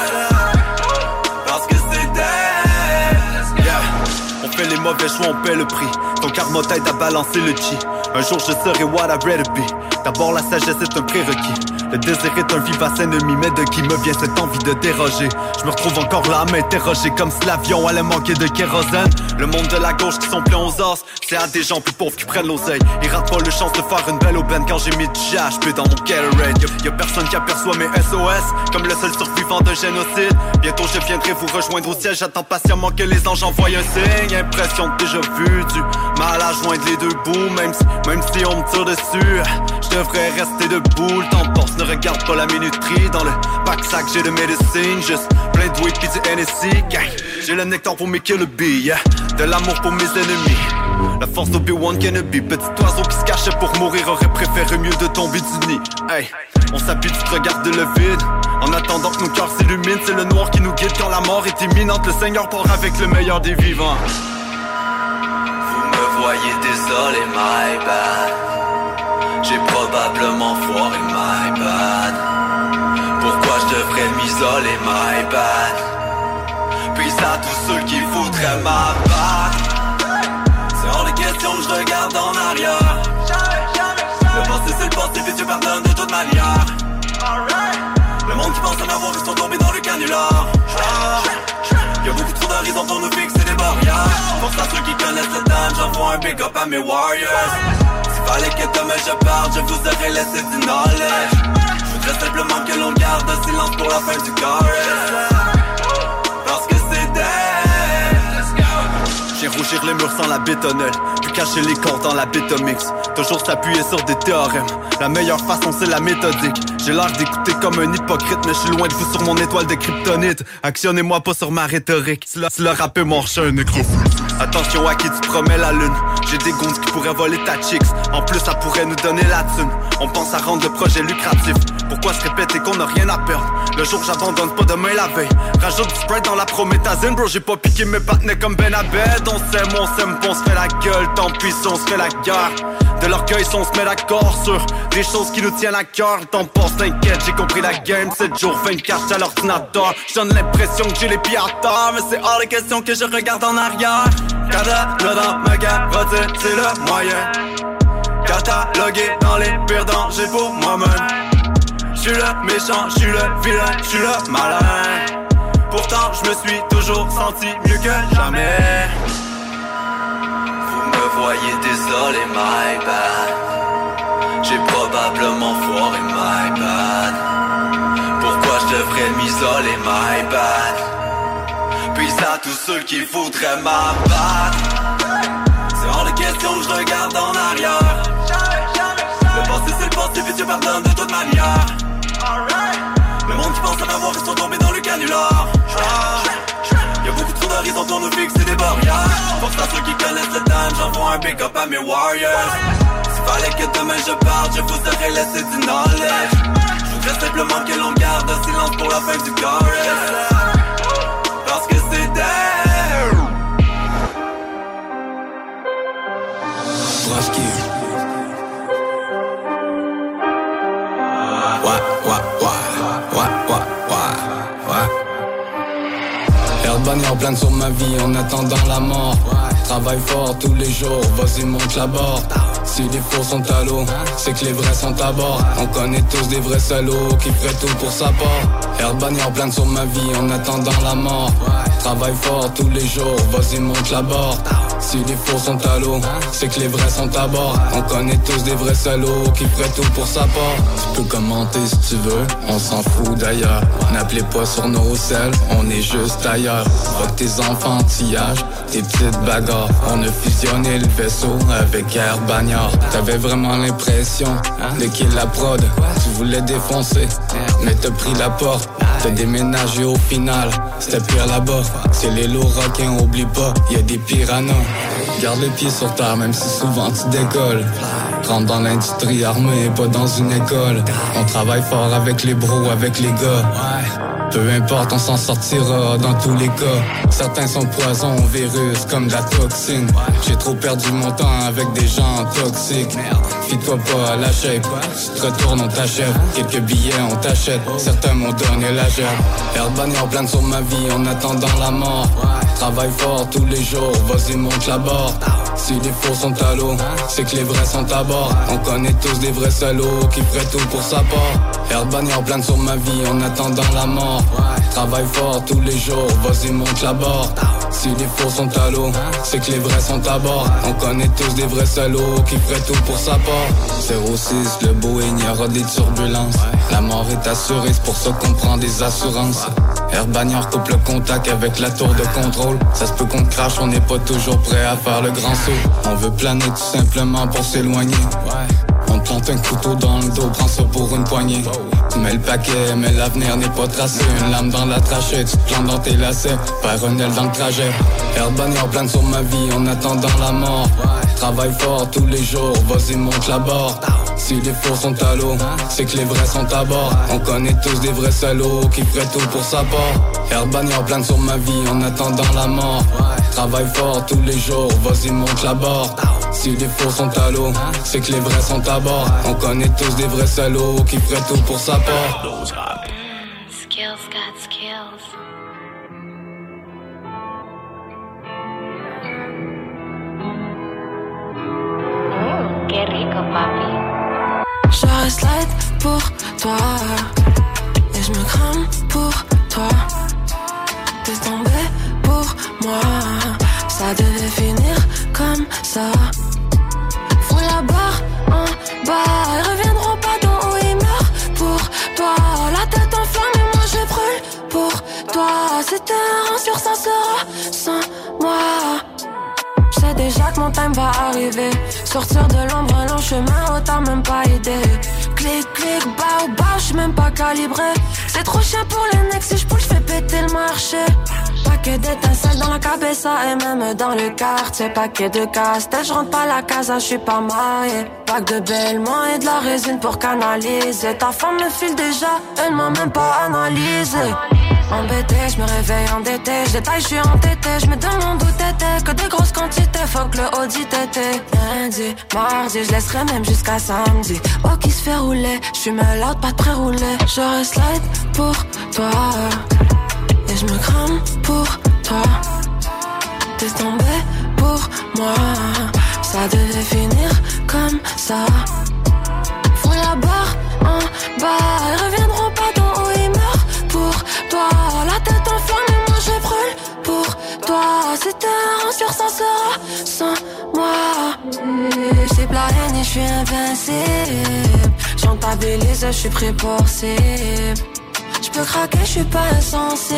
Parce que c'est dead. Yeah. On fait les mauvais choix, on paie le prix. Ton karma t'aide à balancer le chi. Un jour je serai what I read to be. D'abord la sagesse est un prérequis. Le désir est un vivace ennemi. Mais de qui me vient cette envie de déroger? Je me retrouve encore là à m'interroger. Comme si l'avion allait manquer de kérosène. Le monde de la gauche qui sont pleins aux os. C'est à des gens plus pauvres qui prennent l'oseille. Ils ratent pas le chance de faire une belle aubaine. Quand j'ai mis du G H P dans mon Gatorade. Y'a, y'a personne qui aperçoit mes S O S comme le seul survivant d'un génocide. Bientôt je viendrai vous rejoindre au ciel. J'attends patiemment que les anges envoient un signe. Impression de déjà vu du mal à joindre les deux bouts. Même si, même si on me tire dessus, je devrais rester debout. Le temps passe, ne regarde pas la minuterie. Dans le backsack j'ai de médecine. Juste plein de weed pis du N S C. J'ai le nectar pour mes kill bee, yeah. De l'amour pour mes ennemis. La force d'Obi-Wan Kenobi. Petit oiseau qui se cachait pour mourir aurait préféré mieux de tomber du nid. Hey, on s'appuie, tu te regardes le vide. En attendant que nos cœurs s'illuminent, c'est le noir qui nous guide quand la mort est imminente. Le Seigneur part avec le meilleur des vivants. Vous me voyez désolé, my bad. J'ai probablement foiré, my bad. Pourquoi je devrais m'isoler, my bad. Puis à tous ceux qui voudraient m'abattre. C'est hors de question que je regarde en arrière. Le passé c'est le passé, puis Dieu pardonne de toute manière. Le monde qui pense à m'avoir, ils sont tombés dans le canular. Y'a beaucoup trop d'horizons pour nous fixer des barrières. Force à ceux qui connaissent le thème, j'envoie un big up à mes warriors. S'il fallait que demain je parte, je vous aurais laissé du knowledge. Je voudrais simplement que l'on garde le silence pour la fin du chorus. Parce que c'est dead. J'ai rougir les murs sans la bétonnelle, puis cacher les corps dans la bétomix. Toujours s'appuyer sur des théorèmes. La meilleure façon c'est la méthodique. J'ai l'air d'écouter comme un hypocrite, mais je suis loin de vous sur mon étoile de kryptonite. Actionnez-moi pas sur ma rhétorique. Si le, si le rap est mort, un nécrophile. Attention à qui tu promets la lune. J'ai des goons qui pourraient voler ta chicks. En plus ça pourrait nous donner la thune. On pense à rendre le projet lucratif. Pourquoi se répéter qu'on n'a rien à perdre? Le jour j'abandonne pas demain la veille. Rajoute du Sprite dans la prométhazine, bro. J'ai pas piqué mes partenaires comme Ben Abed. On s'aime, on s'aime, on se fait la gueule. Tant pis si on se fait la guerre. De l'orgueil si on se met d'accord sur des choses qui nous tiennent à cœur. Le temps passe, t'inquiète, j'ai compris la game. sept jours vingt-quatre à l'ordinateur. J'donne l'impression que j'ai les pieds à terre, mais c'est hors de question que je regarde en arrière. Catalogue dans ma carotte, c'est le moyen. Catalogué dans les pires dangers pour moi-même. J'suis le méchant, j'suis le vilain, j'suis le malin. Pourtant j'me suis toujours senti mieux que jamais. Vous me voyez désolé, my bad. J'ai probablement foiré, my bad. Pourquoi je devrais m'isoler, my bad. Puis à tous ceux qui voudraient m'abattre. C'est hors de question que je regarde en arrière. Le passé c'est le passé, puis Dieu pardonne de toute manière. Le monde qui pense à m'avoir, ils sont tombés dans le canular. Y'a beaucoup trop d'horizons pour nous fixer des barrières. Force à ceux qui connaissent le thème, j'envoie un big up à mes warriors. S'il fallait que demain je parte, je vous aurais laissé du knowledge. Je voudrais simplement que l'on garde le silence pour la fin du chorus. Parce que c'est dead. Broski. Ouais, ouais, ouais, ouais, ouais, ouais, ouais. Air bannière plane sur ma vie en attendant la mort. Travaille fort tous les jours, vas-y monte la barre. Si les faux sont à l'eau, c'est que les vrais sont à bord. On connaît tous des vrais salauds qui feraient tout pour sa part. Herbanière blinde sur ma vie en attendant la mort. Travaille fort tous les jours, vas-y monte la barre. Si les faux sont à l'eau, c'est que les vrais sont à bord. On connaît tous des vrais salauds qui feraient tout pour sa part. Tu peux commenter si tu veux, on s'en fout d'ailleurs. N'appelez pas sur nos selles, on est juste ailleurs. Fuck tes enfantillages, tes petites bagarres. On a fusionné le vaisseau avec Herbanière. T'avais vraiment l'impression de kill la prod. Tu voulais défoncer, mais t'as pris la porte. T'as déménagé au final, c'était pire là-bas. C'est les lourds requins, oublie pas, y'a des piranhas. Garde les pieds sur terre, même si souvent tu décolles. Rentre dans l'industrie armée, pas dans une école. On travaille fort avec les bros, avec les gars. Peu importe, on s'en sortira dans tous les cas. Certains sont poisons, virus, comme de la toxine. J'ai trop perdu mon temps avec des gens toxiques. Fie-toi pas à la shape, tu te retournes, on t'achète. Quelques billets, on t'achète. Certains m'ont donné la gerbe. Herbanière plane sur ma vie en attendant la mort. Travaille fort tous les jours, vas-y monte la barre. Si les faux sont à l'eau, c'est que les vrais sont à bord. On connaît tous des vrais salauds qui feraient tout pour sa part. Herbanière plane sur ma vie en attendant la mort. Travaille fort tous les jours, vas-y monte la barre. Si les faux sont à l'eau, c'est que les vrais sont à bord. On connaît tous des vrais salauds qui feraient tout pour sa part. zéro six, le Boeing, y aura des turbulences. La mort est assurée, c'est pour ça qu'on prend des assurances. Herbanière coupe le contact avec la tour de contrôle. Ça se peut qu'on crache, on n'est pas toujours prêt à faire le grand saut. On veut planer tout simplement pour s'éloigner. On te plante un couteau dans le dos, prends ça pour une poignée. Tu mets le paquet, mais l'avenir n'est pas tracé. Une lame dans la trachée, tu te plantes dans tes lacets. Perds un aile dans le trajet. Herbanière plane sur ma vie en attendant la mort. Travaille fort tous les jours, vas-y monte la barre. Si les faux sont à l'eau, c'est que les vrais sont à bord. On connaît tous des vrais salauds qui feraient tout pour sa part. Herbanière plane sur ma vie en attendant la mort. Travaille fort tous les jours, vas-y monte la barre. Si les faux sont à l'eau, c'est que les vrais sont à bord. On connaît tous des vrais salauds qui feraient tout pour sa part. Skills got skills. Mm, qué rico, papi. Je reste light pour toi et je me crame pour toi. T'es tombé pour moi, ça devait finir comme ça. Fous la barre en bas, ils reviendront pas d'en haut, ils meurent pour toi. La tête en flamme et moi je brûle pour toi. C'était un sur ça sera sans moi. J'sais déjà que mon time va arriver. Sortir de l'ombre, long chemin, autant même pas idée. Clic, clic, bao, bao, j'suis même pas calibré. C'est trop chien pour les necks, si j'poule, j'fais péter le marché. Paquet d'étincelles dans la cabessa et même dans le quartier. Paquet de casse-tête, j'rentre pas la casa, j'suis pas marié. Pack de bellement et de la résine pour canaliser. Ta femme me file déjà, elle m'a même pas analysé. Embêté, je me réveille endetté, je détaille, je suis entêté, je me demande où t'étais, que des grosses quantités, faut que le Audi t'était. Lundi, mardi, je laisserai même jusqu'à samedi. Oh qui se fait rouler, je suis malade, pas de pré-roulé. Je reste light pour toi et je me crame pour toi. T'es tombé pour moi, ça devait finir comme ça. Fous la barre en bas, ils reviendront pas d'en haut, ils meurent pour toi. La tête en flamme et moi je brûle pour toi. C'était un sur ça sera sans moi. J'sais la haine et j'suis invincible. J'entabilise, j'suis pris pour cible. J'peux craquer, j'suis pas insensible.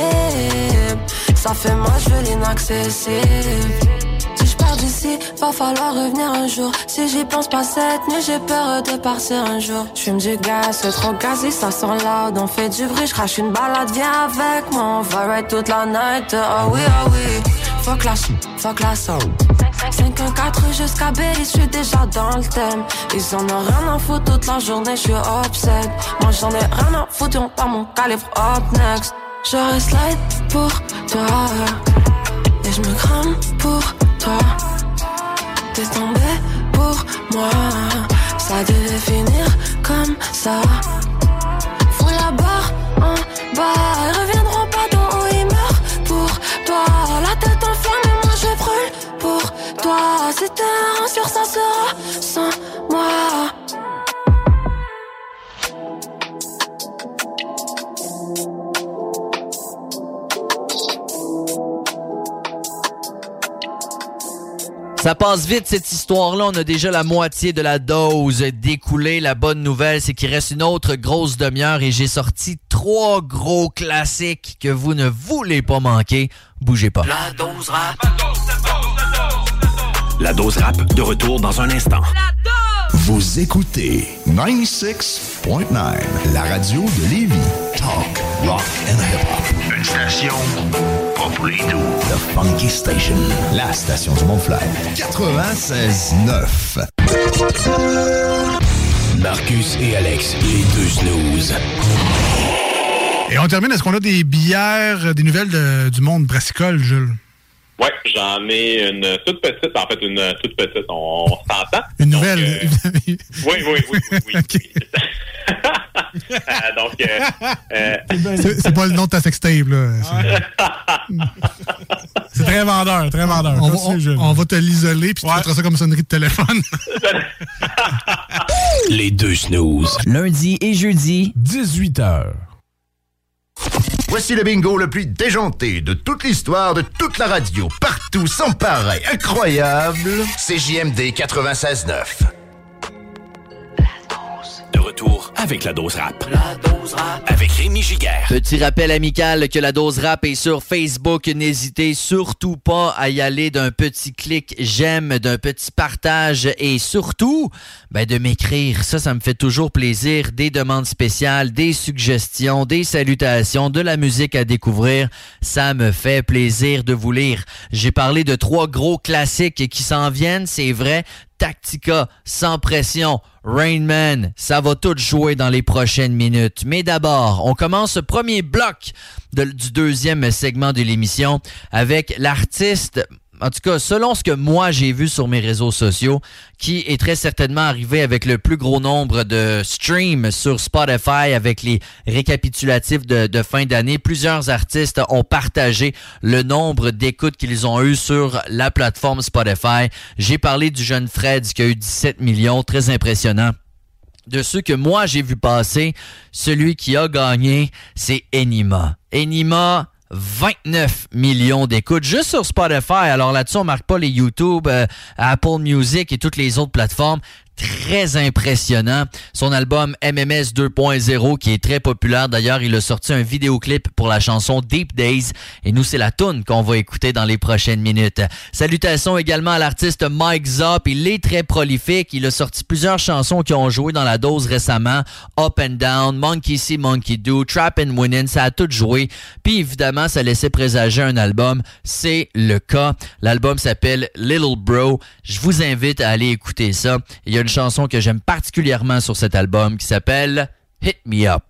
Ça fait moi, j'veux l'inaccessible. Si j'pars d'ici, va falloir revenir un jour. Si j'y pense pas cette nuit, j'ai peur de partir un jour. J'fume du gaz, c'est trop gazé, ça sent loud. On fait du bruit, j'crache une balade, viens avec moi. On va ride toute la night, oh oui, oh oui. Fuck la ch**, fuck la soul. cinq un quatre jusqu'à Belly, j'suis déjà dans le thème. Ils en ont rien à foutre toute la journée, j'suis upset. Moi j'en ai rien à foutre, on part mon calibre up next. Je reste light pour toi et je me crame pour toi. T'es tombé pour moi, ça devait finir comme ça. Fous la barre en bas, ils reviendront pas d'en haut, ils meurent pour toi. La tête en flamme et moi je brûle pour toi. C'était un sur ça sera sans moi. Ça passe vite, cette histoire-là. On a déjà la moitié de la dose découlée. La bonne nouvelle, c'est qu'il reste une autre grosse demi-heure et j'ai sorti trois gros classiques que vous ne voulez pas manquer. Bougez pas. La dose rap. La dose rap, de retour dans un instant. Vous écoutez quatre-vingt-six point neuf, la radio de Lévis. Talk, rock and hip-hop. Une station pas pour les doux. The Funky Station, la station du Mont-Fly. quatre-vingt-seize neuf. Marcus et Alex, les deux snooze. Et on termine, est-ce qu'on a des bières, des nouvelles de, du monde brassicole, Jules? Oui, j'en ai une toute petite, en fait, une toute petite, on, on s'entend. Une nouvelle? Donc, euh, oui, oui, oui, oui, oui. Okay. euh, donc, euh, euh... c'est, c'est pas le nom de ta sextape, là. C'est, c'est très vendeur, très vendeur. On, on, on va te l'isoler, puis ouais. Tu mettras ça comme sonnerie de téléphone. Les deux snooze. Lundi et jeudi, dix-huit heures. Voici le bingo le plus déjanté de toute l'histoire de toute la radio. Partout, sans pareil, incroyable. C J M D quatre-vingt-seize neuf. De retour avec la dose rap. La dose rap. Avec Rémi Giguère. Petit rappel amical que la dose rap est sur Facebook. N'hésitez surtout pas à y aller d'un petit clic j'aime, d'un petit partage et surtout ben, de m'écrire. Ça, ça me fait toujours plaisir. Des demandes spéciales, des suggestions, des salutations, de la musique à découvrir. Ça me fait plaisir de vous lire. J'ai parlé de trois gros classiques qui s'en viennent, c'est vrai. Tactica, Sans pression, Rain Man, ça va tout jouer dans les prochaines minutes. Mais d'abord, on commence ce premier bloc de, du deuxième segment de l'émission avec l'artiste, en tout cas, selon ce que moi j'ai vu sur mes réseaux sociaux, qui est très certainement arrivé avec le plus gros nombre de streams sur Spotify avec les récapitulatifs de, de fin d'année. Plusieurs artistes ont partagé le nombre d'écoutes qu'ils ont eu sur la plateforme Spotify. J'ai parlé du jeune Fred qui a eu dix-sept millions, très impressionnant. De ceux que moi j'ai vu passer, celui qui a gagné, c'est Enima. Enima, vingt-neuf millions d'écoutes juste sur Spotify. Alors là-dessus, on ne marque pas les YouTube, euh, Apple Music et toutes les autres plateformes. Très impressionnant. Son album M M S deux point zéro qui est très populaire. D'ailleurs, il a sorti un vidéoclip pour la chanson Deep Days. Et nous, c'est la toune qu'on va écouter dans les prochaines minutes. Salutations également à l'artiste Mike Zop. Il est très prolifique. Il a sorti plusieurs chansons qui ont joué dans la dose récemment. Up and Down, Monkey See, Monkey Do, Trap and Winnin'. Ça a tout joué. Puis évidemment, ça laissait présager un album. C'est le cas. L'album s'appelle Little Bro. Je vous invite à aller écouter ça. Il y a une chanson que j'aime particulièrement sur cet album qui s'appelle Hit Me Up.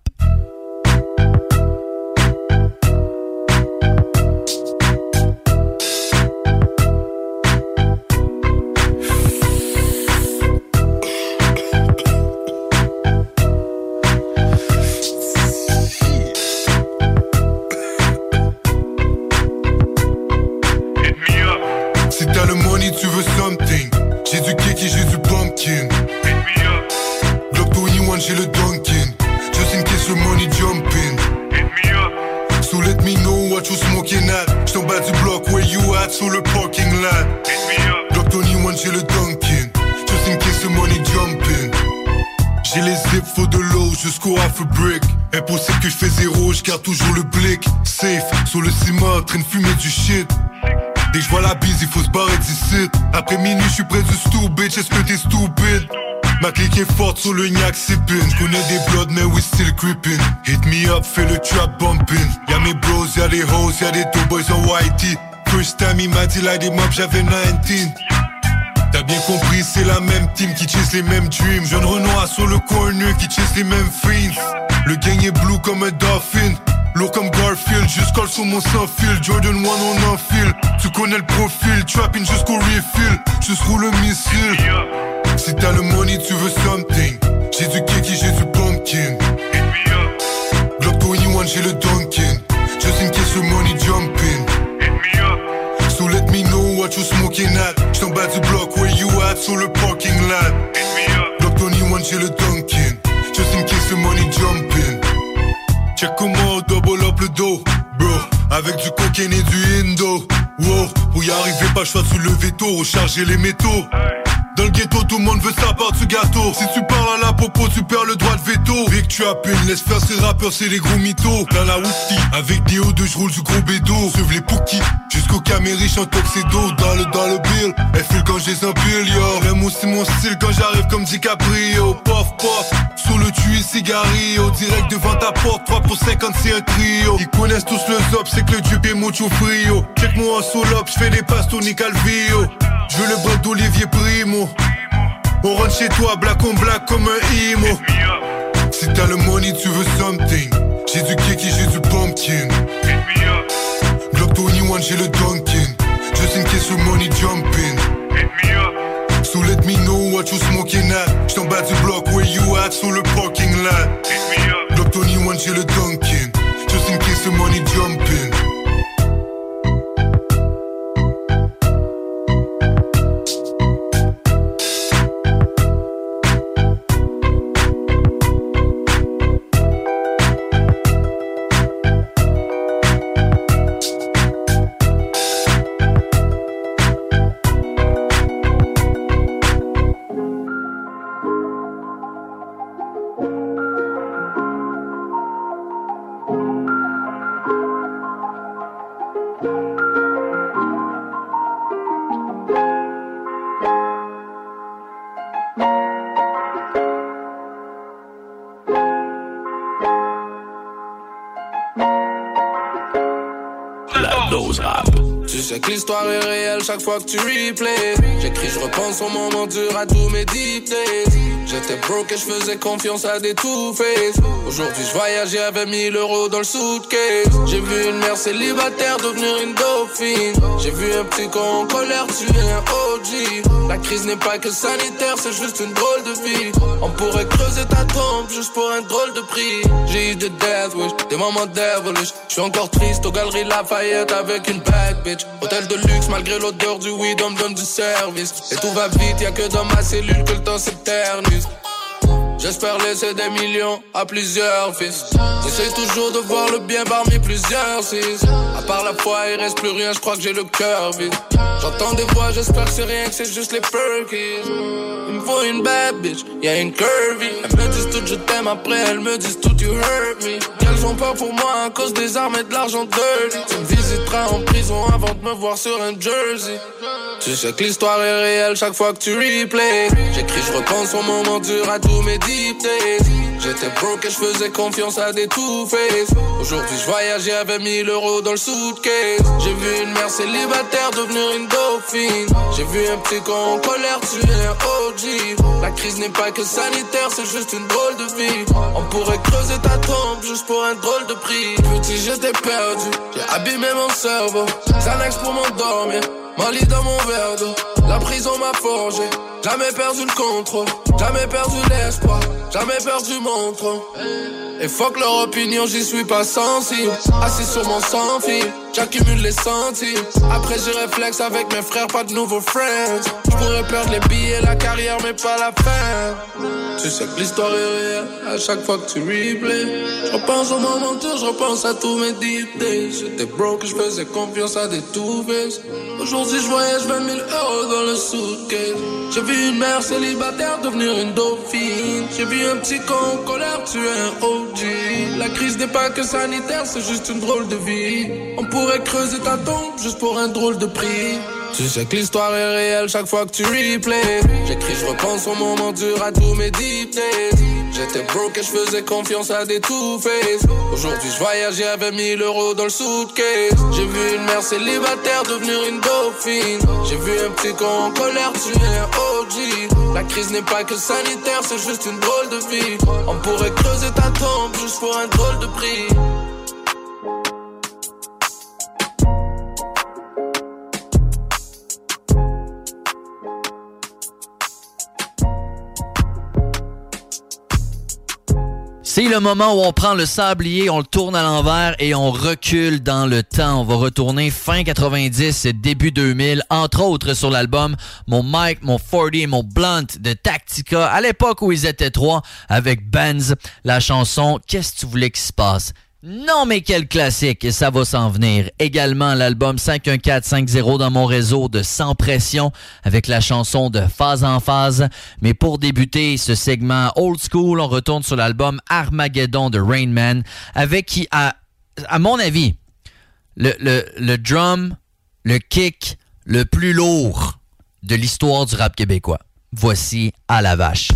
Si t'as le money, tu veux something. J'ai du kiki, j'ai du pumpkin. Glock vingt-et-un, j'ai le Dunkin. Just in case your money jumping. So let me know what you smoking at. J't'en bas du bloc, where you at, sur le parking lot. Glock vingt-et-un, j'ai le Dunkin. Just in case your money jumping. J'ai les zips, faut de l'eau jusqu'au half a brick. Impossible que j'fais zéro, j'garde toujours le blick. Safe, sur le ciment, train de fumer du shit. Dès que je vois la bise, il faut se barrer d'ici. Après minuit, je suis près du stu, bitch, est-ce que t'es stupide? Ma clique est forte sur le gnac sippin'. J'connais des bloods, mais we still creepin'. Hit me up, fais le trap bumpin'. Y'a mes bros, y'a des hoes, y'a des two boys en whitey. First time, il m'a dit like des mobs, j'avais dix-neuf. T'as bien compris, c'est la même team qui chase les mêmes dreams. Jeune Renoir sur le corner qui chase les mêmes fiends. Le gang est blue comme un dolphin. Lourd comme Garfield, juste colle sur mon sans-fil. Jordan un on enfile, tu connais le profil. Trapping jusqu'au refill, juste roule le missile. Si t'as le money, tu veux something. J'ai du kiki, j'ai du pumpkin. Glock vingt-et-un, j'ai le Dunkin. Just in case your money jumping. So let me know what you smoking at. J't'en bas du bloc, where you at, sur le parking lot. Glock vingt-et-un, j'ai le Dunkin. Just in case your money jumping. Check comment on double up le dos, bro. Avec du cocaine et du indo. Wow, pour y arriver, pas le choix de soulever tôt, recharger les métaux. Dans le ghetto, tout le monde veut sa part du gâteau. Si tu parles à la popo, tu perds le droit de veto. Dès que tu as peine, laisse faire ces rappeurs, c'est les gros mythos. Dans la Woofty, avec des hauts de j'roule du gros bédo. Sauve les Pookies, jusqu'au Camériche en tuxedo. Dans le, dans le bill, elle file quand j'ai un bill, yo. L'aime aussi mon style quand j'arrive comme DiCaprio. Pof, pof, sous le tuer cigarillo. Direct devant ta porte, trois pour cinquante, c'est un trio. Ils connaissent tous le zop, c'est que le dieu est mucho frio. Check-moi en solop, j'fais des passes Tony Calvillo. Je veux le bras d'Olivier Primo. On rentre chez toi, black on black comme un emo. Si t'as le money, tu veux something. J'ai du kiki, j'ai du pumpkin. Glock vingt-et-un, j'ai le Dunkin. Just in case your money jumping. So let me know what you smoking at. J't'en bats du bloc, where you at, sur le parking lot. Glock vingt-et-un, j'ai le Dunkin. Just in case your money jumping. Tu sais que l'histoire est réelle chaque fois que tu replays. J'écris, je repense au moment dur à tous mes deep days. J'étais broke et je faisais confiance à des two-face. Aujourd'hui je voyage et j'avais mille euros dans le suitcase. J'ai vu une mère célibataire devenir une dauphine. J'ai vu un petit con en colère tuer un O G. La crise n'est pas que sanitaire, c'est juste une drôle de vie. On pourrait creuser ta tombe juste pour un drôle de prix. J'ai eu des death wish, des moments devilish. J'suis encore triste aux galeries Lafayette avec une bad bitch. Hôtel de luxe malgré l'odeur du weed, on me donne du service. Et tout va vite, y'a que dans ma cellule que le temps s'éternise. J'espère laisser des millions à plusieurs fils. J'essaie toujours de voir le bien parmi plusieurs six. À part la foi, il reste plus rien, je crois que j'ai le cœur vide. J'entends des voix, j'espère que c'est rien, que c'est juste les perkies. Il me faut une bad bitch, y'a une curvy. Elles me disent tout je t'aime, après elles me disent tout you hurt me. Qu'elles ont peur pour moi à cause des armes et de l'argent dirty. Tu me visiteras en prison avant de me voir sur un jersey. Tu sais que l'histoire est réelle chaque fois que tu replays. J'écris, je repense au moment dur à tous mes deep days. J'étais broke et je faisais confiance à des two-face. Aujourd'hui je voyage et j'avais mille euros dans le suitcase. J'ai vu une mère célibataire devenir une dauphine. J'ai vu un petit con en colère tuer un O G. La crise n'est pas que sanitaire, c'est juste une drôle de vie. On pourrait creuser ta tombe juste pour un drôle de prix. Petit j'étais perdu, j'ai abîmé mon cerveau. Xanax pour m'endormir, Molly dans mon verre d'eau. La prison m'a forgé, jamais perdu le contrôle, jamais perdu l'espoir, jamais perdu mon trône. Et fuck leur opinion, j'y suis pas sensible. Assis sur mon sans-fil, j'accumule les centimes. Après j'ai réflexe avec mes frères, pas de nouveaux friends. J'pourrais perdre les billets, la carrière mais pas la fin. Tu sais que l'histoire est réelle à chaque fois que tu replays. J'repense au moment dur, j'repense à tous mes deep days. J'étais broke, j'faisais confiance à des two-face. Aujourd'hui j'voyage vingt mille euros dans le suitcase. J'ai vu une mère célibataire devenir une dauphine. J'ai vu un petit con en colère tuer un O G. La crise n'est pas que sanitaire, c'est juste une drôle de vie. On pourrait creuser ta tombe juste pour un drôle de prix. Tu sais que l'histoire est réelle chaque fois que tu replays. J'écris, je repense au moment dur à tous mes deep days. J'étais broke et je faisais confiance à des two-face. Aujourd'hui je voyage et j'avais mille euros dans le suitcase. J'ai vu une mère célibataire devenir une dauphine. J'ai vu un petit con en colère tuer un O G. La crise n'est pas que sanitaire, c'est juste une drôle de vie. On pourrait creuser ta tombe juste pour un drôle de prix. C'est le moment où on prend le sablier, on le tourne à l'envers et on recule dans le temps. On va retourner fin quatre-vingt-dix, début deux mille, entre autres sur l'album Mon Mic, Mon quarante et Mon Blunt de Tactica, à l'époque où ils étaient trois, avec Benz, la chanson « Qu'est-ce que tu voulais qu'il se passe ?» Non, mais quel classique, ça va s'en venir. Également, l'album cinq un quatre cinq zéro dans mon réseau de Sans Pression avec la chanson de Phase en Phase. Mais pour débuter ce segment old school, on retourne sur l'album Armageddon de Rain Man avec qui, à, à mon avis, le, le, le drum, le kick le plus lourd de l'histoire du rap québécois. Voici À la vache.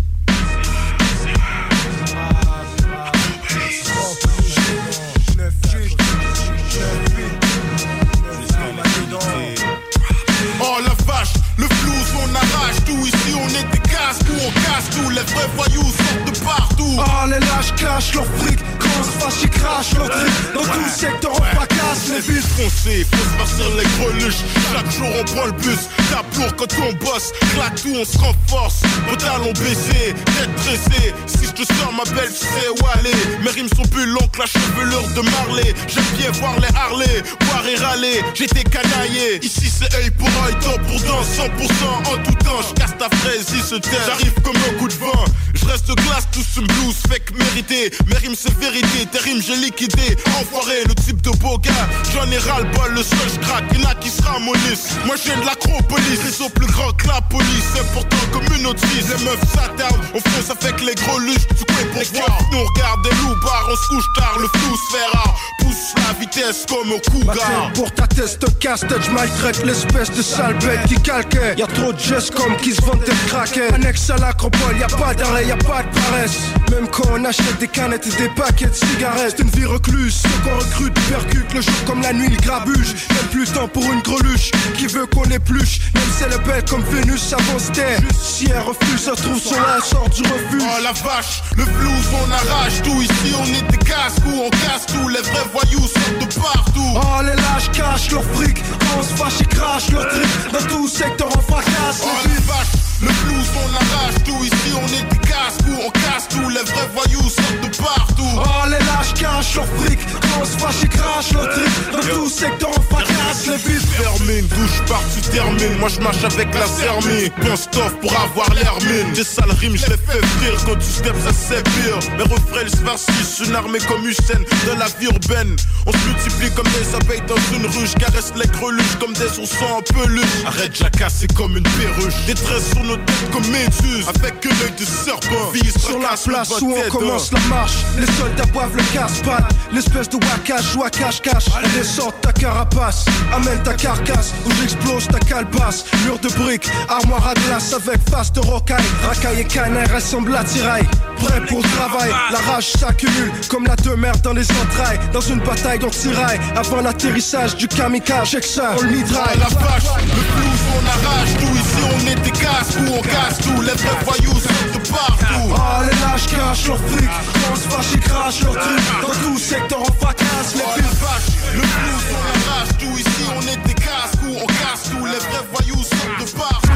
Le flouze, on arrache tout. Ici, on est des casse-cou, on casse tout. Les vrais voyous sortent de partout. Ah, les lâches cachent leur fric. Quand on se fâche, ils crachent leur truc. Dans ouais. tout le secteur, on fracasse les bus. Foncé, faut se farcir les greluches. Chaque jour, on prend le bus. Tape lourd quand on bosse. Claque tout, on se renforce. Pantalon baissé, tête tressée. Si je te sors ma belle, tu sais où aller. Mes rimes sont plus longues que la chevelure de Marley. J'aime bien voir les Harley, boire et râler. J'étais canaillé. Ici, c'est œil pour œil, temps pour dent. cent pour cent en tout temps, j'casse ta fraise, il se tait. J'arrive comme un coup de vent, j'reste glace, tous une blouse, fake mérité. Mes rimes c'est vérité, tes rimes j'ai liquidé. Enfoiré, le type de beau gars, j'en ai ras le bol, le seul j'craque, y'en a qui se ramollissent. Moi je viens de l'acropolis, réseau plus grand que la police. C'est important comme une autrice, les meufs s'attardent. On fonce avec les gros luches, tu connais pour voir. Nous regarde des loups barres, on se couche tard, le flou se fait rare. Pousse la vitesse comme au cougar. Pour ta test casse-tête, j'maltraite l'espèce de sale bête qui calque. Y'a trop de gestes comme qui se vendent des craquettes. Annexe à l'acropole, y'a pas d'arrêt, y'a pas de paresse. Même quand on achète des canettes et des paquets de cigarettes. C'est une vie recluse, ceux qu'on recrute percute. Le jour comme la nuit, il grabuge. Même plus temps pour une greluche qui veut qu'on épluche. Même si elle est belle comme Vénus, avant se tait. Si elle refuse, ça trouve son là, elle sort du refuge. Oh la vache, le flouze, on arrache tout. Ici on est des casse-cou, on casse tout. Les vrais voyous sortent de partout. Oh les lâches cachent leur fric. Quand on se fâche, ils crachent leur truc. Dans tout secteur, on fracasse. Oh la vache, le flouze, on arrache tout. Ici on est des casse-cou, on casse tout. Les vrais voyous sortent de partout. Oh les lâches cachent leur fric. Quand on se fâche, ils crachent leur truc. Dans Yo. tout secteur, on fracasse les vis. Termine, douche part, tu termines. Moi je marche avec la cermie. Pense tough pour avoir l'air mine. Des sales rimes, je les fais frire. Quand tu steps, ça c'est pire. Mes refrains se farcissent, une armée comme Hussein. Dans la vie urbaine, on se multiplie comme des abeilles dans une ruche. Caresse les greluches comme des oursons en peluche. Arrête, je la casse, c'est comme une perruche. Des tresses sur nos têtes comme Méduse. Avec un œil de serpent. Vise sur la place où on commence la marche. Les soldats boivent le casse-pattes. L'espèce de wakash joue à cache-cache. Allez, sort ta carapace. Amène ta carcasse où j'explose ta calebasse. Mur de briques, armoire à glace avec face de rocaille. Racaille et canaille ressemblent à tiraille. Prêt pour le travail, la rage s'accumule comme la demeure dans les entrailles. Dans une bataille on tiraille. Avant l'atterrissage du kamikaze, check ça, on le mitraille. La vache, le blues, on arrache tout. Ici on est des casse-cou, on casse tout. Les vrais voyous sortent de partout. Oh les lâches cachent leur fric. Quand on se fâche ils crachent leur truc. Dans tout secteur on fracasse les oh, la vache, le blues, on arrache tout. Ici on est des casse-cou, on casse tout. Les vrais voyous sortent de partout.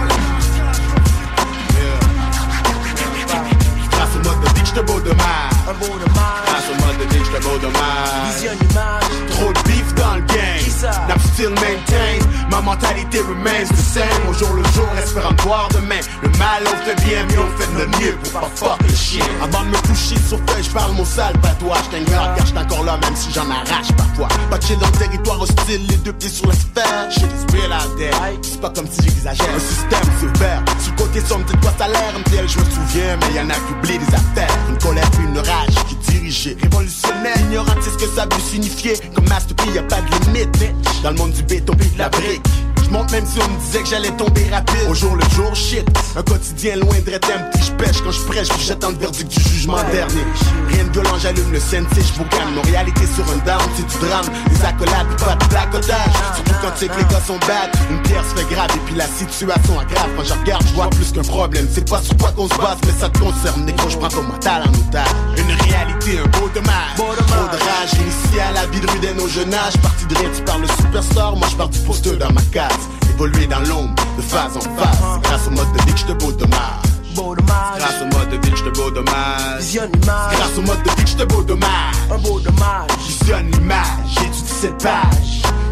Grâce au mode de dit j'te beau dommage. Un beau dommage. Grâce au mode de dit j'te beau dommage. Visionne image. Trop de beef dans le game. N'a still maintain. Ma mentalité remains the same. Au jour le jour, espérant me voir demain. Le mal on fait bien, mais on fait de notre mieux pour pas fuck le chien. Avant de me coucher sur feuille, j'parle mon sale patois. J't'ai une garde car j'suis encore là, même si j'en arrache parfois. Pas de chill dans le territoire hostile, les deux pieds sur la sphère. Shit is real out there. C'est pas comme si j'exagère. Un système sévère. Sur le côté somme, t'es quoi salaire, M T L, je me souviens, mais y'en a qui oublient des affaires. Une colère puis une rage qui dirigeait. Révolutionnaire, ignorante, c'est ce que ça veut signifier. Comme Master P, y'a pas de limite. Dans le monde du béton puis de la brique. J'monte même si on me disait que j'allais tomber rapide. Au jour le jour, shit. Un quotidien loin de être empty. J'pêche quand j'prêche, puis j'attends le verdict du jugement dernier. Rien de violent, j'allume le sensei, j'boucane. Nos réalités sur un down, c'est du drame. Des accolades, pas de placotage. Surtout quand tu sais que les gars sont bad. Une pierre se fait grave et puis la situation aggrave. Quand je regarde, j'vois plus qu'un problème. C'est pas sur quoi qu'on se base, mais ça te concerne. Négro, j'prends ton mental en otage. Une réalité, un beau dommage. Trop de rage, initié à la vie de Ruden au jeune âge. Parti de rien, tu parles le superstar. Moi j'pars du poster dans ma case. Évoluer dans l'ombre, de phase en phase. C'est grâce au mode de vie que j'te beau dommage. Beau dommage. Grâce au mode de vie que j'te beau dommage. Visionne l'image. Grâce au mode de vie que j'te beau dommage. Un beau dommage. Visionne l'image. J'étudie cette page. Initié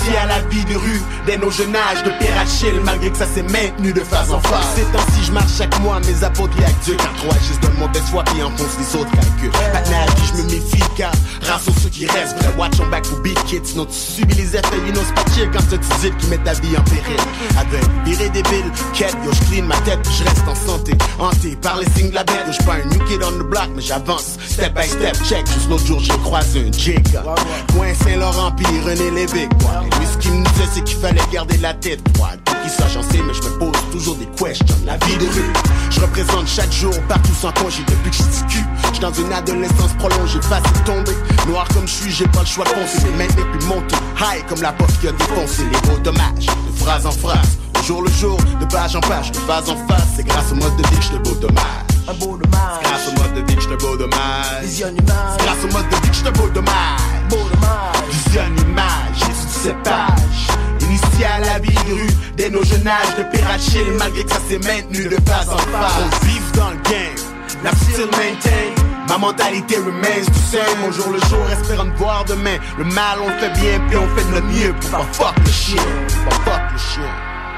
Initié à la vie de rue, dès nos jeunes âges de père Achille, malgré que ça s'est maintenu de face en face. Ces temps-ci je marche chaque mois, mes apôtres y'a que Dieu. Car trois juste donne mauvaise foi puis enfonce les autres calculs. Maintenant à qui je me méfie car race aux ceux qui restent. Vrai watch on back pour beat kids, sinon tu subis les effets. You know c'est pas chill quand c'est tu qui met ta vie en péril. Avec virer des billes, quête, yo je clean ma tête puis je reste en santé. Hanté par les signes de la bête, je pas un new kid on the block mais j'avance. Step by step, check, juste l'autre jour j'ai croisé un jig. Coin Saint-Laurent puis René Lévesque. Lui ce qu'il me disait c'est qu'il fallait garder la tête froide. Pour qu'il sache j'en sais mais je me pose toujours des questions. La vie de rue, je représente chaque jour partout sans congé depuis que je suis cul. J'suis dans une adolescence prolongée, facile tomber. Noir comme je suis, j'ai pas le choix de foncer. Mais maintenir puis monter, high comme la porte qui a défoncé. Les mots dommages, de phrase en phrase, au jour le jour, de page en page, de phase en phase. C'est grâce au mode de vie que j'te beau dommage. Un beau dommage. C'est grâce au mode de vie que j'te beau dommage. Visionne image. C'est grâce au mode de vie que j'te beau dommage. Beau dommage. Visionne image, j'étudie cette page. Initié à la vie de rue, dès nos jeunes âges de père Achille, malgré que ça s'est maintenu de phase en phase. On vive dans le game, la still maintain. Ma mentalité remains tout seul, mon jour le jour, espérant de voir demain. Le mal on le fait bien, puis on fait de notre mieux pour pas fuck le chien, pour pas fuck le chien.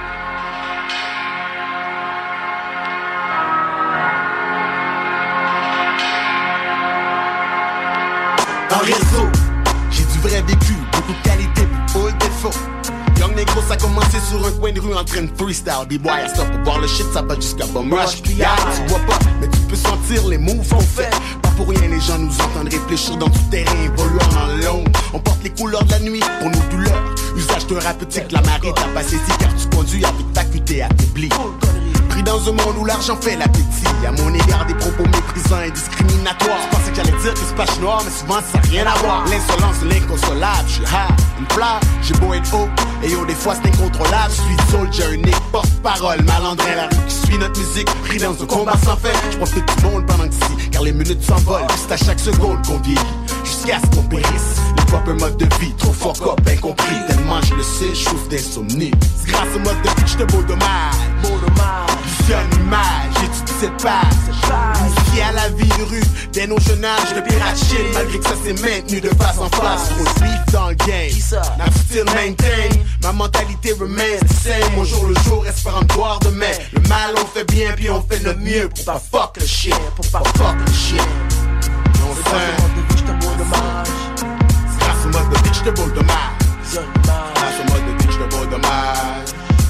En réseau, j'ai du vrai vécu, beaucoup de qualité, pour peu de défauts. Young Negro, ça a commencé sur un coin de rue en train de freestyle. B-boy, à stop pour voir le shit, ça va jusqu'à Bum Rush. Puis yeah, tu vois pas, mais tu peux sentir les moves qu'on fait. Pas pour rien, les gens nous entendent réfléchir dans du terrain évoluant dans l'ombre. On porte les couleurs de la nuit pour nos douleurs. Usage d'un rapeutique, la marée t'a passé si car tu conduis avec faculté affaiblie. Pris dans un monde où l'argent fait l'appétit. À mon égard des propos méprisants et discriminatoires. Je pensais que j'allais dire que c'est pas noir, mais souvent ça n'a rien à voir. L'insolence, l'inconsolable, je suis high, une fleur, j'ai beau être haut. Et yo, des fois c'est incontrôlable. Je suis soldier, unique, porte-parole, malandrin, la rue qui suit notre musique. Pris dans un combat sans fin. Je profite du monde pendant que si, car les minutes s'envolent. C'est à chaque seconde qu'on vieillit, jusqu'à ce qu'on périsse. Le propre mode de vie, trop fuck up, incompris. Tellement je le sais, je souffre d'insomnie. C'est grâce au mode de vie que je te beau dommage. Beau dommage. Visionne image, j'étudie cette page. Initié à la vie de rue, dès nos jeunes âges de père Achille, malgré que ça s'est maintenu de face en face. Trop de beef dans le game, I'm still maintain. Ma mentalité remains the same. Au jour le jour, espérant de voir demain. Le mal on fait bien, puis on fait notre mieux pour pas fuck le chien, pour pas fuck le chien. On c'est grâce au mode de vie que j'te beau dommage. C'est grâce au mode de vie que j'te beau dommage. C'est grâce au mode de vie que j'te beau dommage.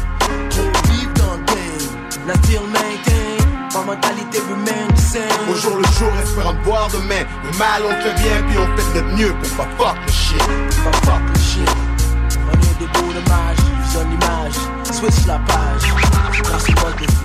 La still maintain, ma mentalité remain the same. Au jour le jour, espérant de voir demain. Le mal on fait bien, puis on fait de notre mieux pour pas fuck le shit. Pas fuck le shit. On est des beaux dommages, visionne l'image, switch la page. Grâce au mode de vie.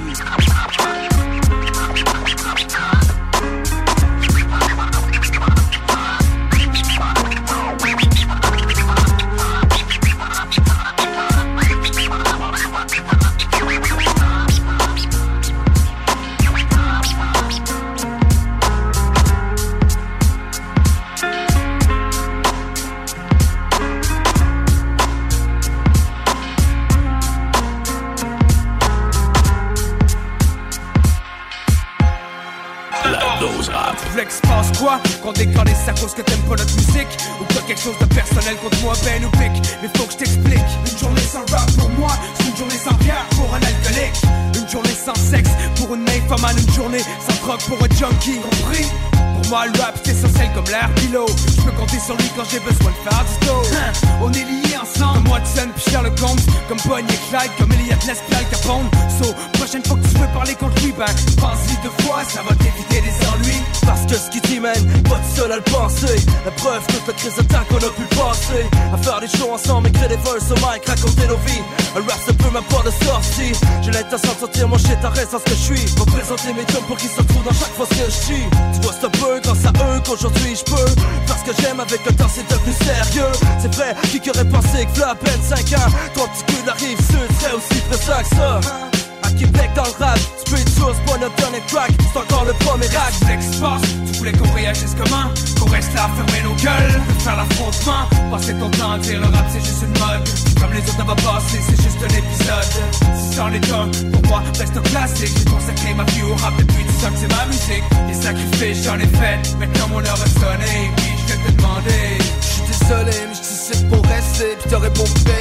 Flex passe quoi? Qu'on déconne c'est à cause que t'aimes pas notre musique? Ou que quelque chose de personnel contre moi, ben ou pique? Mais faut que je t'explique. Une journée sans rap pour moi, c'est une journée sans bière pour un alcoolique. Une journée sans sexe pour une nymphomane. Une journée sans drogue pour un junkie, compris? Pour moi le rap c'est essentiel comme l'air pilote. Je peux compter sur lui quand j'ai besoin de faire du dos. hein, On est liés ensemble comme Watson puis Sherlock Holmes. Comme Bonnie et Clyde, comme Elliot Ness puis Al Capone. So, prochaine fois que tu veux parler contre lui, ben pense-y deux fois, ça va t'éviter des ennuis. Parce que ce qui t'y mène, pas tout seul à le penser. La preuve que cette crise d'attaque on a pu le passer. À faire des shows ensemble, écrire des verses au mic, raconter nos vies. Un rap ça peut même pas de sortie. J'ai l'intention de sentir mon shit, arrête sans ce que je suis. Représenter mes tomes pour qu'ils se retrouvent dans chaque fois ce que je suis. Tu vois c'est un peu grâce à eux qu'aujourd'hui je peux. Parce que j'aime avec le temps c'est devenu sérieux. C'est vrai, qui aurait pensé que là à peine cinq ans, ton petit cul de la rive sud serait aussi pressant que ça. À Québec dans le rap, Spirit Source pour notre dernier track, c'est encore le premier rack. Flex passe, tu voulais qu'on réagisse comment? Qu'on reste là à fermer nos gueules, faire l'affrontement. Passer ton temps à dire le rap c'est juste une mode. Comme les autres va passer, c'est juste un épisode. Si c'en est un, pour moi reste un classique. J'ai consacré ma vie au rap depuis tout ça que c'est ma musique. Les sacrifices j'en ai fait, maintenant mon heure a sonné. Puis je vais te demander. J'suis désolé mais j'dis c'est pour rester, pis t'aurais pour me payer.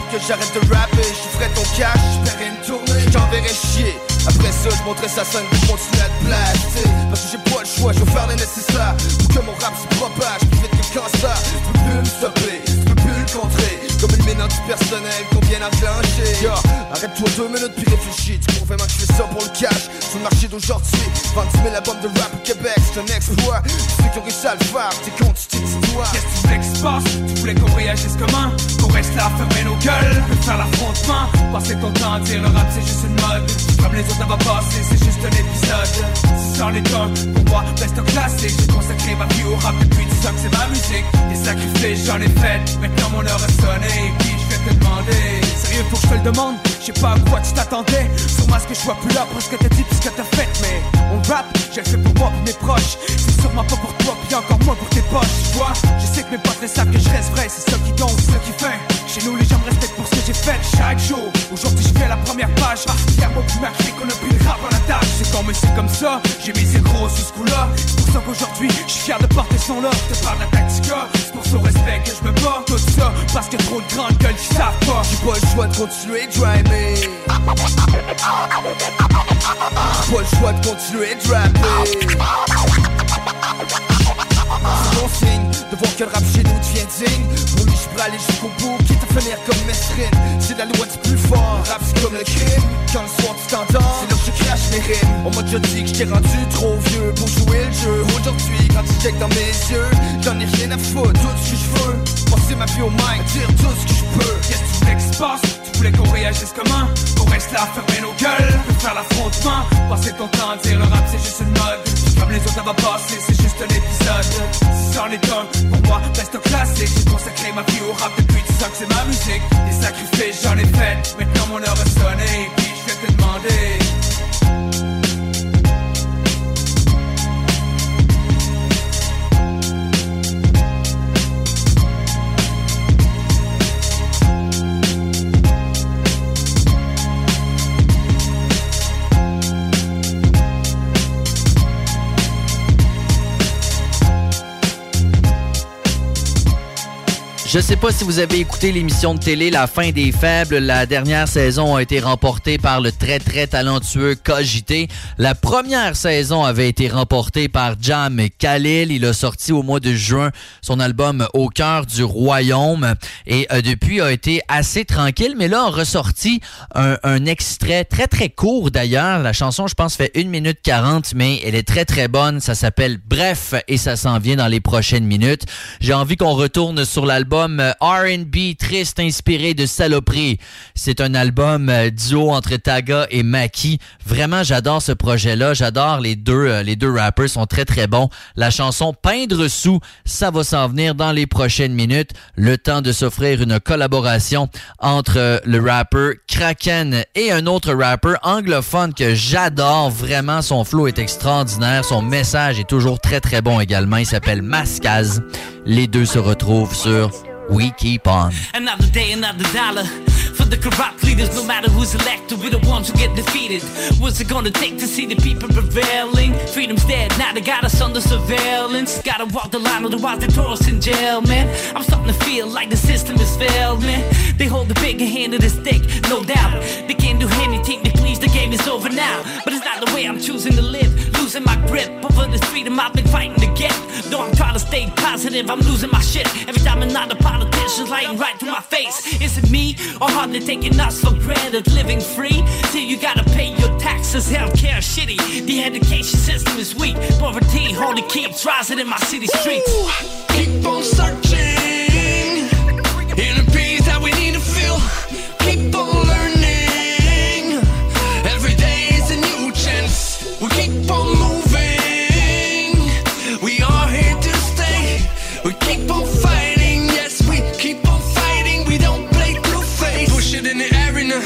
que j'arrête de rapper, je ferai ton cash, je paierai une tournée, je t'enverrai chier. Après ça, je montrerai sa scène pour continuer à te placer. Parce que j'ai pas le choix, je vais faire le nécessaire pour que mon rap se propage plus vite que le cancer. Je peux plus me stopper, je peux plus le contrer. Comme une mine anti-personnelle qu'on vient d'enclencher. Yo, arrête-toi deux minutes puis réfléchis. Tu crois vraiment que je fais ça pour le cash? Sur le marché d'aujourd'hui, vingt-dix mille albums de rap au Québec, c'est un exploit. Ceux qui ont réussi à le faire, t'es con, tu t'es dit toi. Qu'est-ce que tu voulais que se passe? Tu voulais qu'on réagisse comment? Qu'on reste là à fermer nos gueules, faire l'affrontement. Passer ton temps à dire le rap c'est juste une mode. Comme les autres ça va passer, c'est juste un épisode. C'est sans les tons, pour moi reste un classique. J'ai consacré ma vie au rap depuis dix ans que c'est ma musique. Des sacrifices j'en ai fait, maintenant mon heure a sonné. Et puis je vais te demander, sérieux faut que je te le demande? Je sais pas à quoi tu t'attendais. Sûrement ce que je sois plus là pour ce que t'as dit puis ce que t'as fait. Mais on rap, je le fais pour moi, pour mes proches. C'est sûrement pas pour toi, puis encore moins pour tes poches. Tu vois, je sais que mes potes les savent que je reste vrai. C'est ça qui compte, c'est ça qui fait. Chez nous les gens me respectent pour ce que j'ai fait chaque jour. Aujourd'hui je fais la première page. Particulièrement plus marqué qu'on a plus le rap à la tâche. C'est comme c'est comme ça, j'ai mis zéro sous ce coup-là. C'est pour ça qu'aujourd'hui je suis fier de porter son lot. Je te parle de la tactica, c'est pour son respect que je me bats. Tout ça parce qu'il y a trop de grandes gueules qui savent pas. J'ai pas le choix de continuer de driver. J'ai pas le choix de continuer de rapper. C'est mon signe de voir que le rap chez nous devient digne. Pour lui je peux aller jusqu'au bout, quitte à finir comme Mestrine. C'est la loi du plus fort, rap c'est comme le crime. Quand le soir tu t'endors, c'est là que je crache mes rimes. On m'a déjà dit que j'étais rendu trop vieux pour jouer le jeu. Aujourd'hui quand tu check dans mes yeux, j'en ai rien à foutre, tout ce que je veux. Passer ma vie au mic, dire tout ce que je peux. Qu'est-ce que tu voulais que se passe? Tu voulais qu'on réagisse comment? Qu'on reste là à fermer nos gueules, faire l'affrontement. Passer ton temps à dire le rap c'est juste une mode. Comme les autres ça va passer, c'est juste un épisode. Si c'en est un, pour moi reste un classique. J'ai consacré ma vie au rap depuis dix ans que c'est ma musique. Des sacrifices j'en ai fait, maintenant mon heure a sonné. Puis je vais te demander. Je sais pas si vous avez écouté l'émission de télé La fin des faibles. La dernière saison a été remportée par le très très talentueux K J T. La première saison avait été remportée par Jam Khalil. Il a sorti au mois de juin son album Au cœur du royaume et euh, depuis a été assez tranquille. Mais là, on a ressorti un, un extrait très très court d'ailleurs. La chanson, je pense, fait une minute quarante, mais elle est très très bonne. Ça s'appelle Bref et ça s'en vient dans les prochaines minutes. J'ai envie qu'on retourne sur l'album R and B triste inspiré de Saloperie. C'est un album euh, duo entre Taga et Maki. Vraiment, j'adore ce projet-là. J'adore les deux, euh, les deux rappers sont très très bons. La chanson Peindre sous, ça va s'en venir dans les prochaines minutes. Le temps de s'offrir une collaboration entre euh, le rapper Kraken et un autre rapper anglophone que j'adore. Vraiment, son flow est extraordinaire. Son message est toujours très très bon également. Il s'appelle Mascaz. Les deux se retrouvent sur We Keep On. Another day, another dollar. For the corrupt leaders, no matter who's elected, we're the ones who get defeated. What's it gonna take to see the people prevailing? Freedom's dead, now they got us under surveillance. Gotta walk the line, otherwise they throw us in jail, man. I'm starting to feel like the system is failed, man. They hold the bigger hand of the stick, no doubt. They can't do anything they please, the game is over now. But it's not the way I'm choosing to live. Losing my grip over this freedom I've been fighting to get. Though I'm trying to stay positive, I'm losing my shit. Every time another politician's lying right through my face. Is it me, or hardly taking us for granted? Living free, till you gotta pay your taxes. Healthcare shitty, the education system is weak. Poverty only keeps rising in my city streets. Ooh, keep on searching in the peace that we need to feel. Keep on learning. Every day is a new chance. We keep on moving. We are here to stay. We keep on fighting. Yes, we keep on fighting. We don't play blue face. Push it in the arena.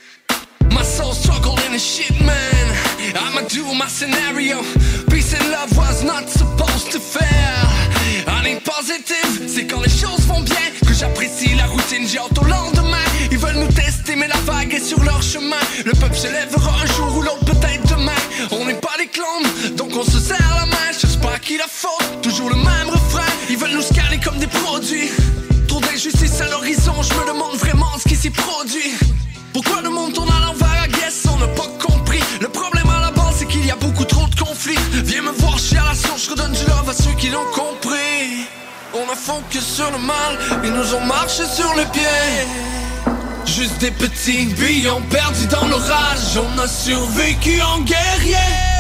My soul struggled in the shit, man. I'ma do my scenario. Peace and love was not supposed to fail. I need positive. C'est quand les choses vont bien que j'apprécie la routine. J'ai hâte au lendemain. Ils veulent nous tester, mais la vague est sur leur chemin. Le peuple se lèvera un jour ou l'autre, peut-être demain. On n'est pas des clones, donc on se serre la main. Je sais pas à qui la faute, toujours le même refrain. Ils veulent nous scanner comme des produits. Trop d'injustice à l'horizon, je me demande vraiment ce qui s'y passe. produit. Pourquoi le monde tourne à l'envers, I guess on n'a pas compris. Le problème à la base c'est qu'il y a beaucoup trop de conflits. Viens me voir chier à la source, je redonne du love à ceux qui l'ont compris. On a focus sur le mal, ils nous ont marché sur les pieds. Juste des petits billons perdus dans l'orage. On a survécu en guerrier.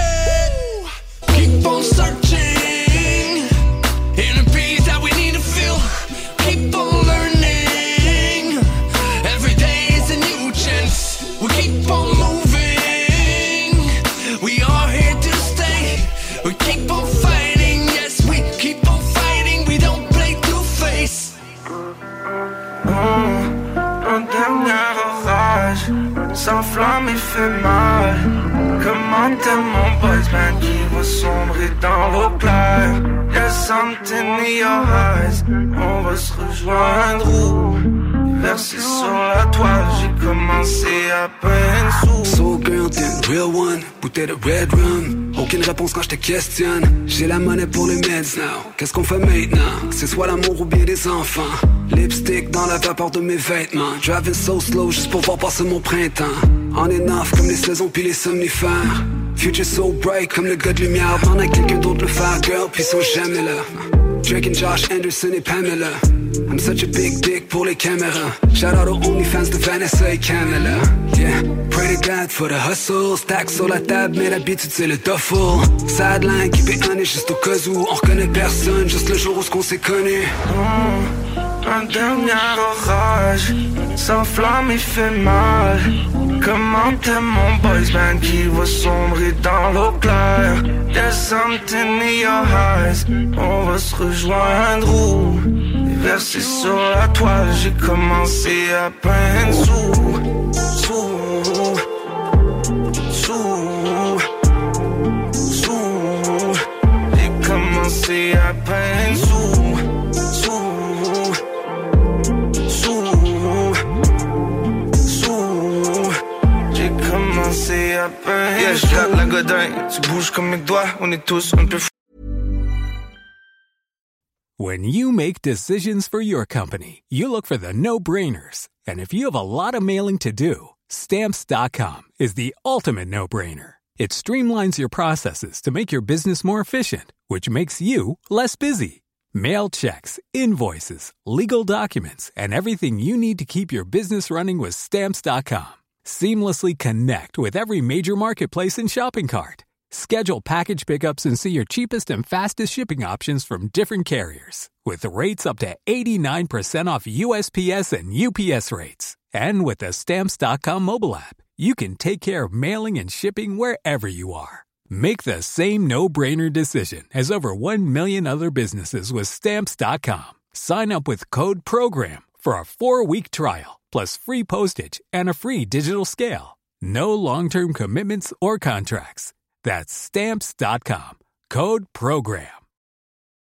Keep on searching in a peace that we need to feel. Keep on learning. Every day is a new chance. We keep on moving. We are here to stay. We keep on fighting. Yes, we keep on fighting. We don't play two-face. Oh. Un dernier orage s'enflamme et fait mal. Comment t'aimes mon boys band qui va sombrer dans l'eau claire. There's something in your eyes. On va se rejoindre où? Versé sur la toile, j'ai commencé à peine sous. So girl, t'es une real one, bouteille de red rum. Aucune réponse quand je te questionne. J'ai la monnaie pour les meds now. Qu'est-ce qu'on fait maintenant? Que ce soit l'amour ou bien des enfants. Lipstick dans la vapeur de mes vêtements. Driving so slow juste pour voir passer mon printemps. On and off comme les saisons puis les somnifères. Future so bright comme le gars de lumière. Pendant que quelqu'un d'autre le fait, girl, puis ils sont jamais là. Drake and Josh Anderson et Pamela. I'm such a big dick pour les caméras. Shout out aux OnlyFans de Vanessa et Camilla. Yeah, pray to God for the hustle. Stack sur la table, mais l'habitude c'est le duffel. Sideline, keep it honest juste au cas où. On reconnaît personne, juste le jour où ce qu'on s'est connu. Mmh, un dernier orage s'enflamme et fait mal. Comment t'aimes mon boys band qui va sombrer dans l'eau claire. There's something in your eyes. On va se rejoindre où? Versé sur la toile, j'ai commencé à peine sous. Sous. Sous. Sous. J'ai commencé à peine sous. Sous. Sous. Sous. J'ai commencé à peine. Yeah, je gratte la godin, tu bouges comme mes doigts, on est tous un peu fous. When you make decisions for your company, you look for the no-brainers. And if you have a lot of mailing to do, Stamps dot com is the ultimate no-brainer. It streamlines your processes to make your business more efficient, which makes you less busy. Mail checks, invoices, legal documents, and everything you need to keep your business running with Stamps dot com. Seamlessly connect with every major marketplace and shopping cart. Schedule package pickups and see your cheapest and fastest shipping options from different carriers. With rates up to eighty-nine percent off U S P S and U P S rates. And with the Stamps dot com mobile app, you can take care of mailing and shipping wherever you are. Make the same no-brainer decision as over one million other businesses with Stamps dot com. Sign up with code PROGRAM for a four-week trial, plus free postage and a free digital scale. No long-term commitments or contracts. That's Stamps dot com. Code PROGRAM.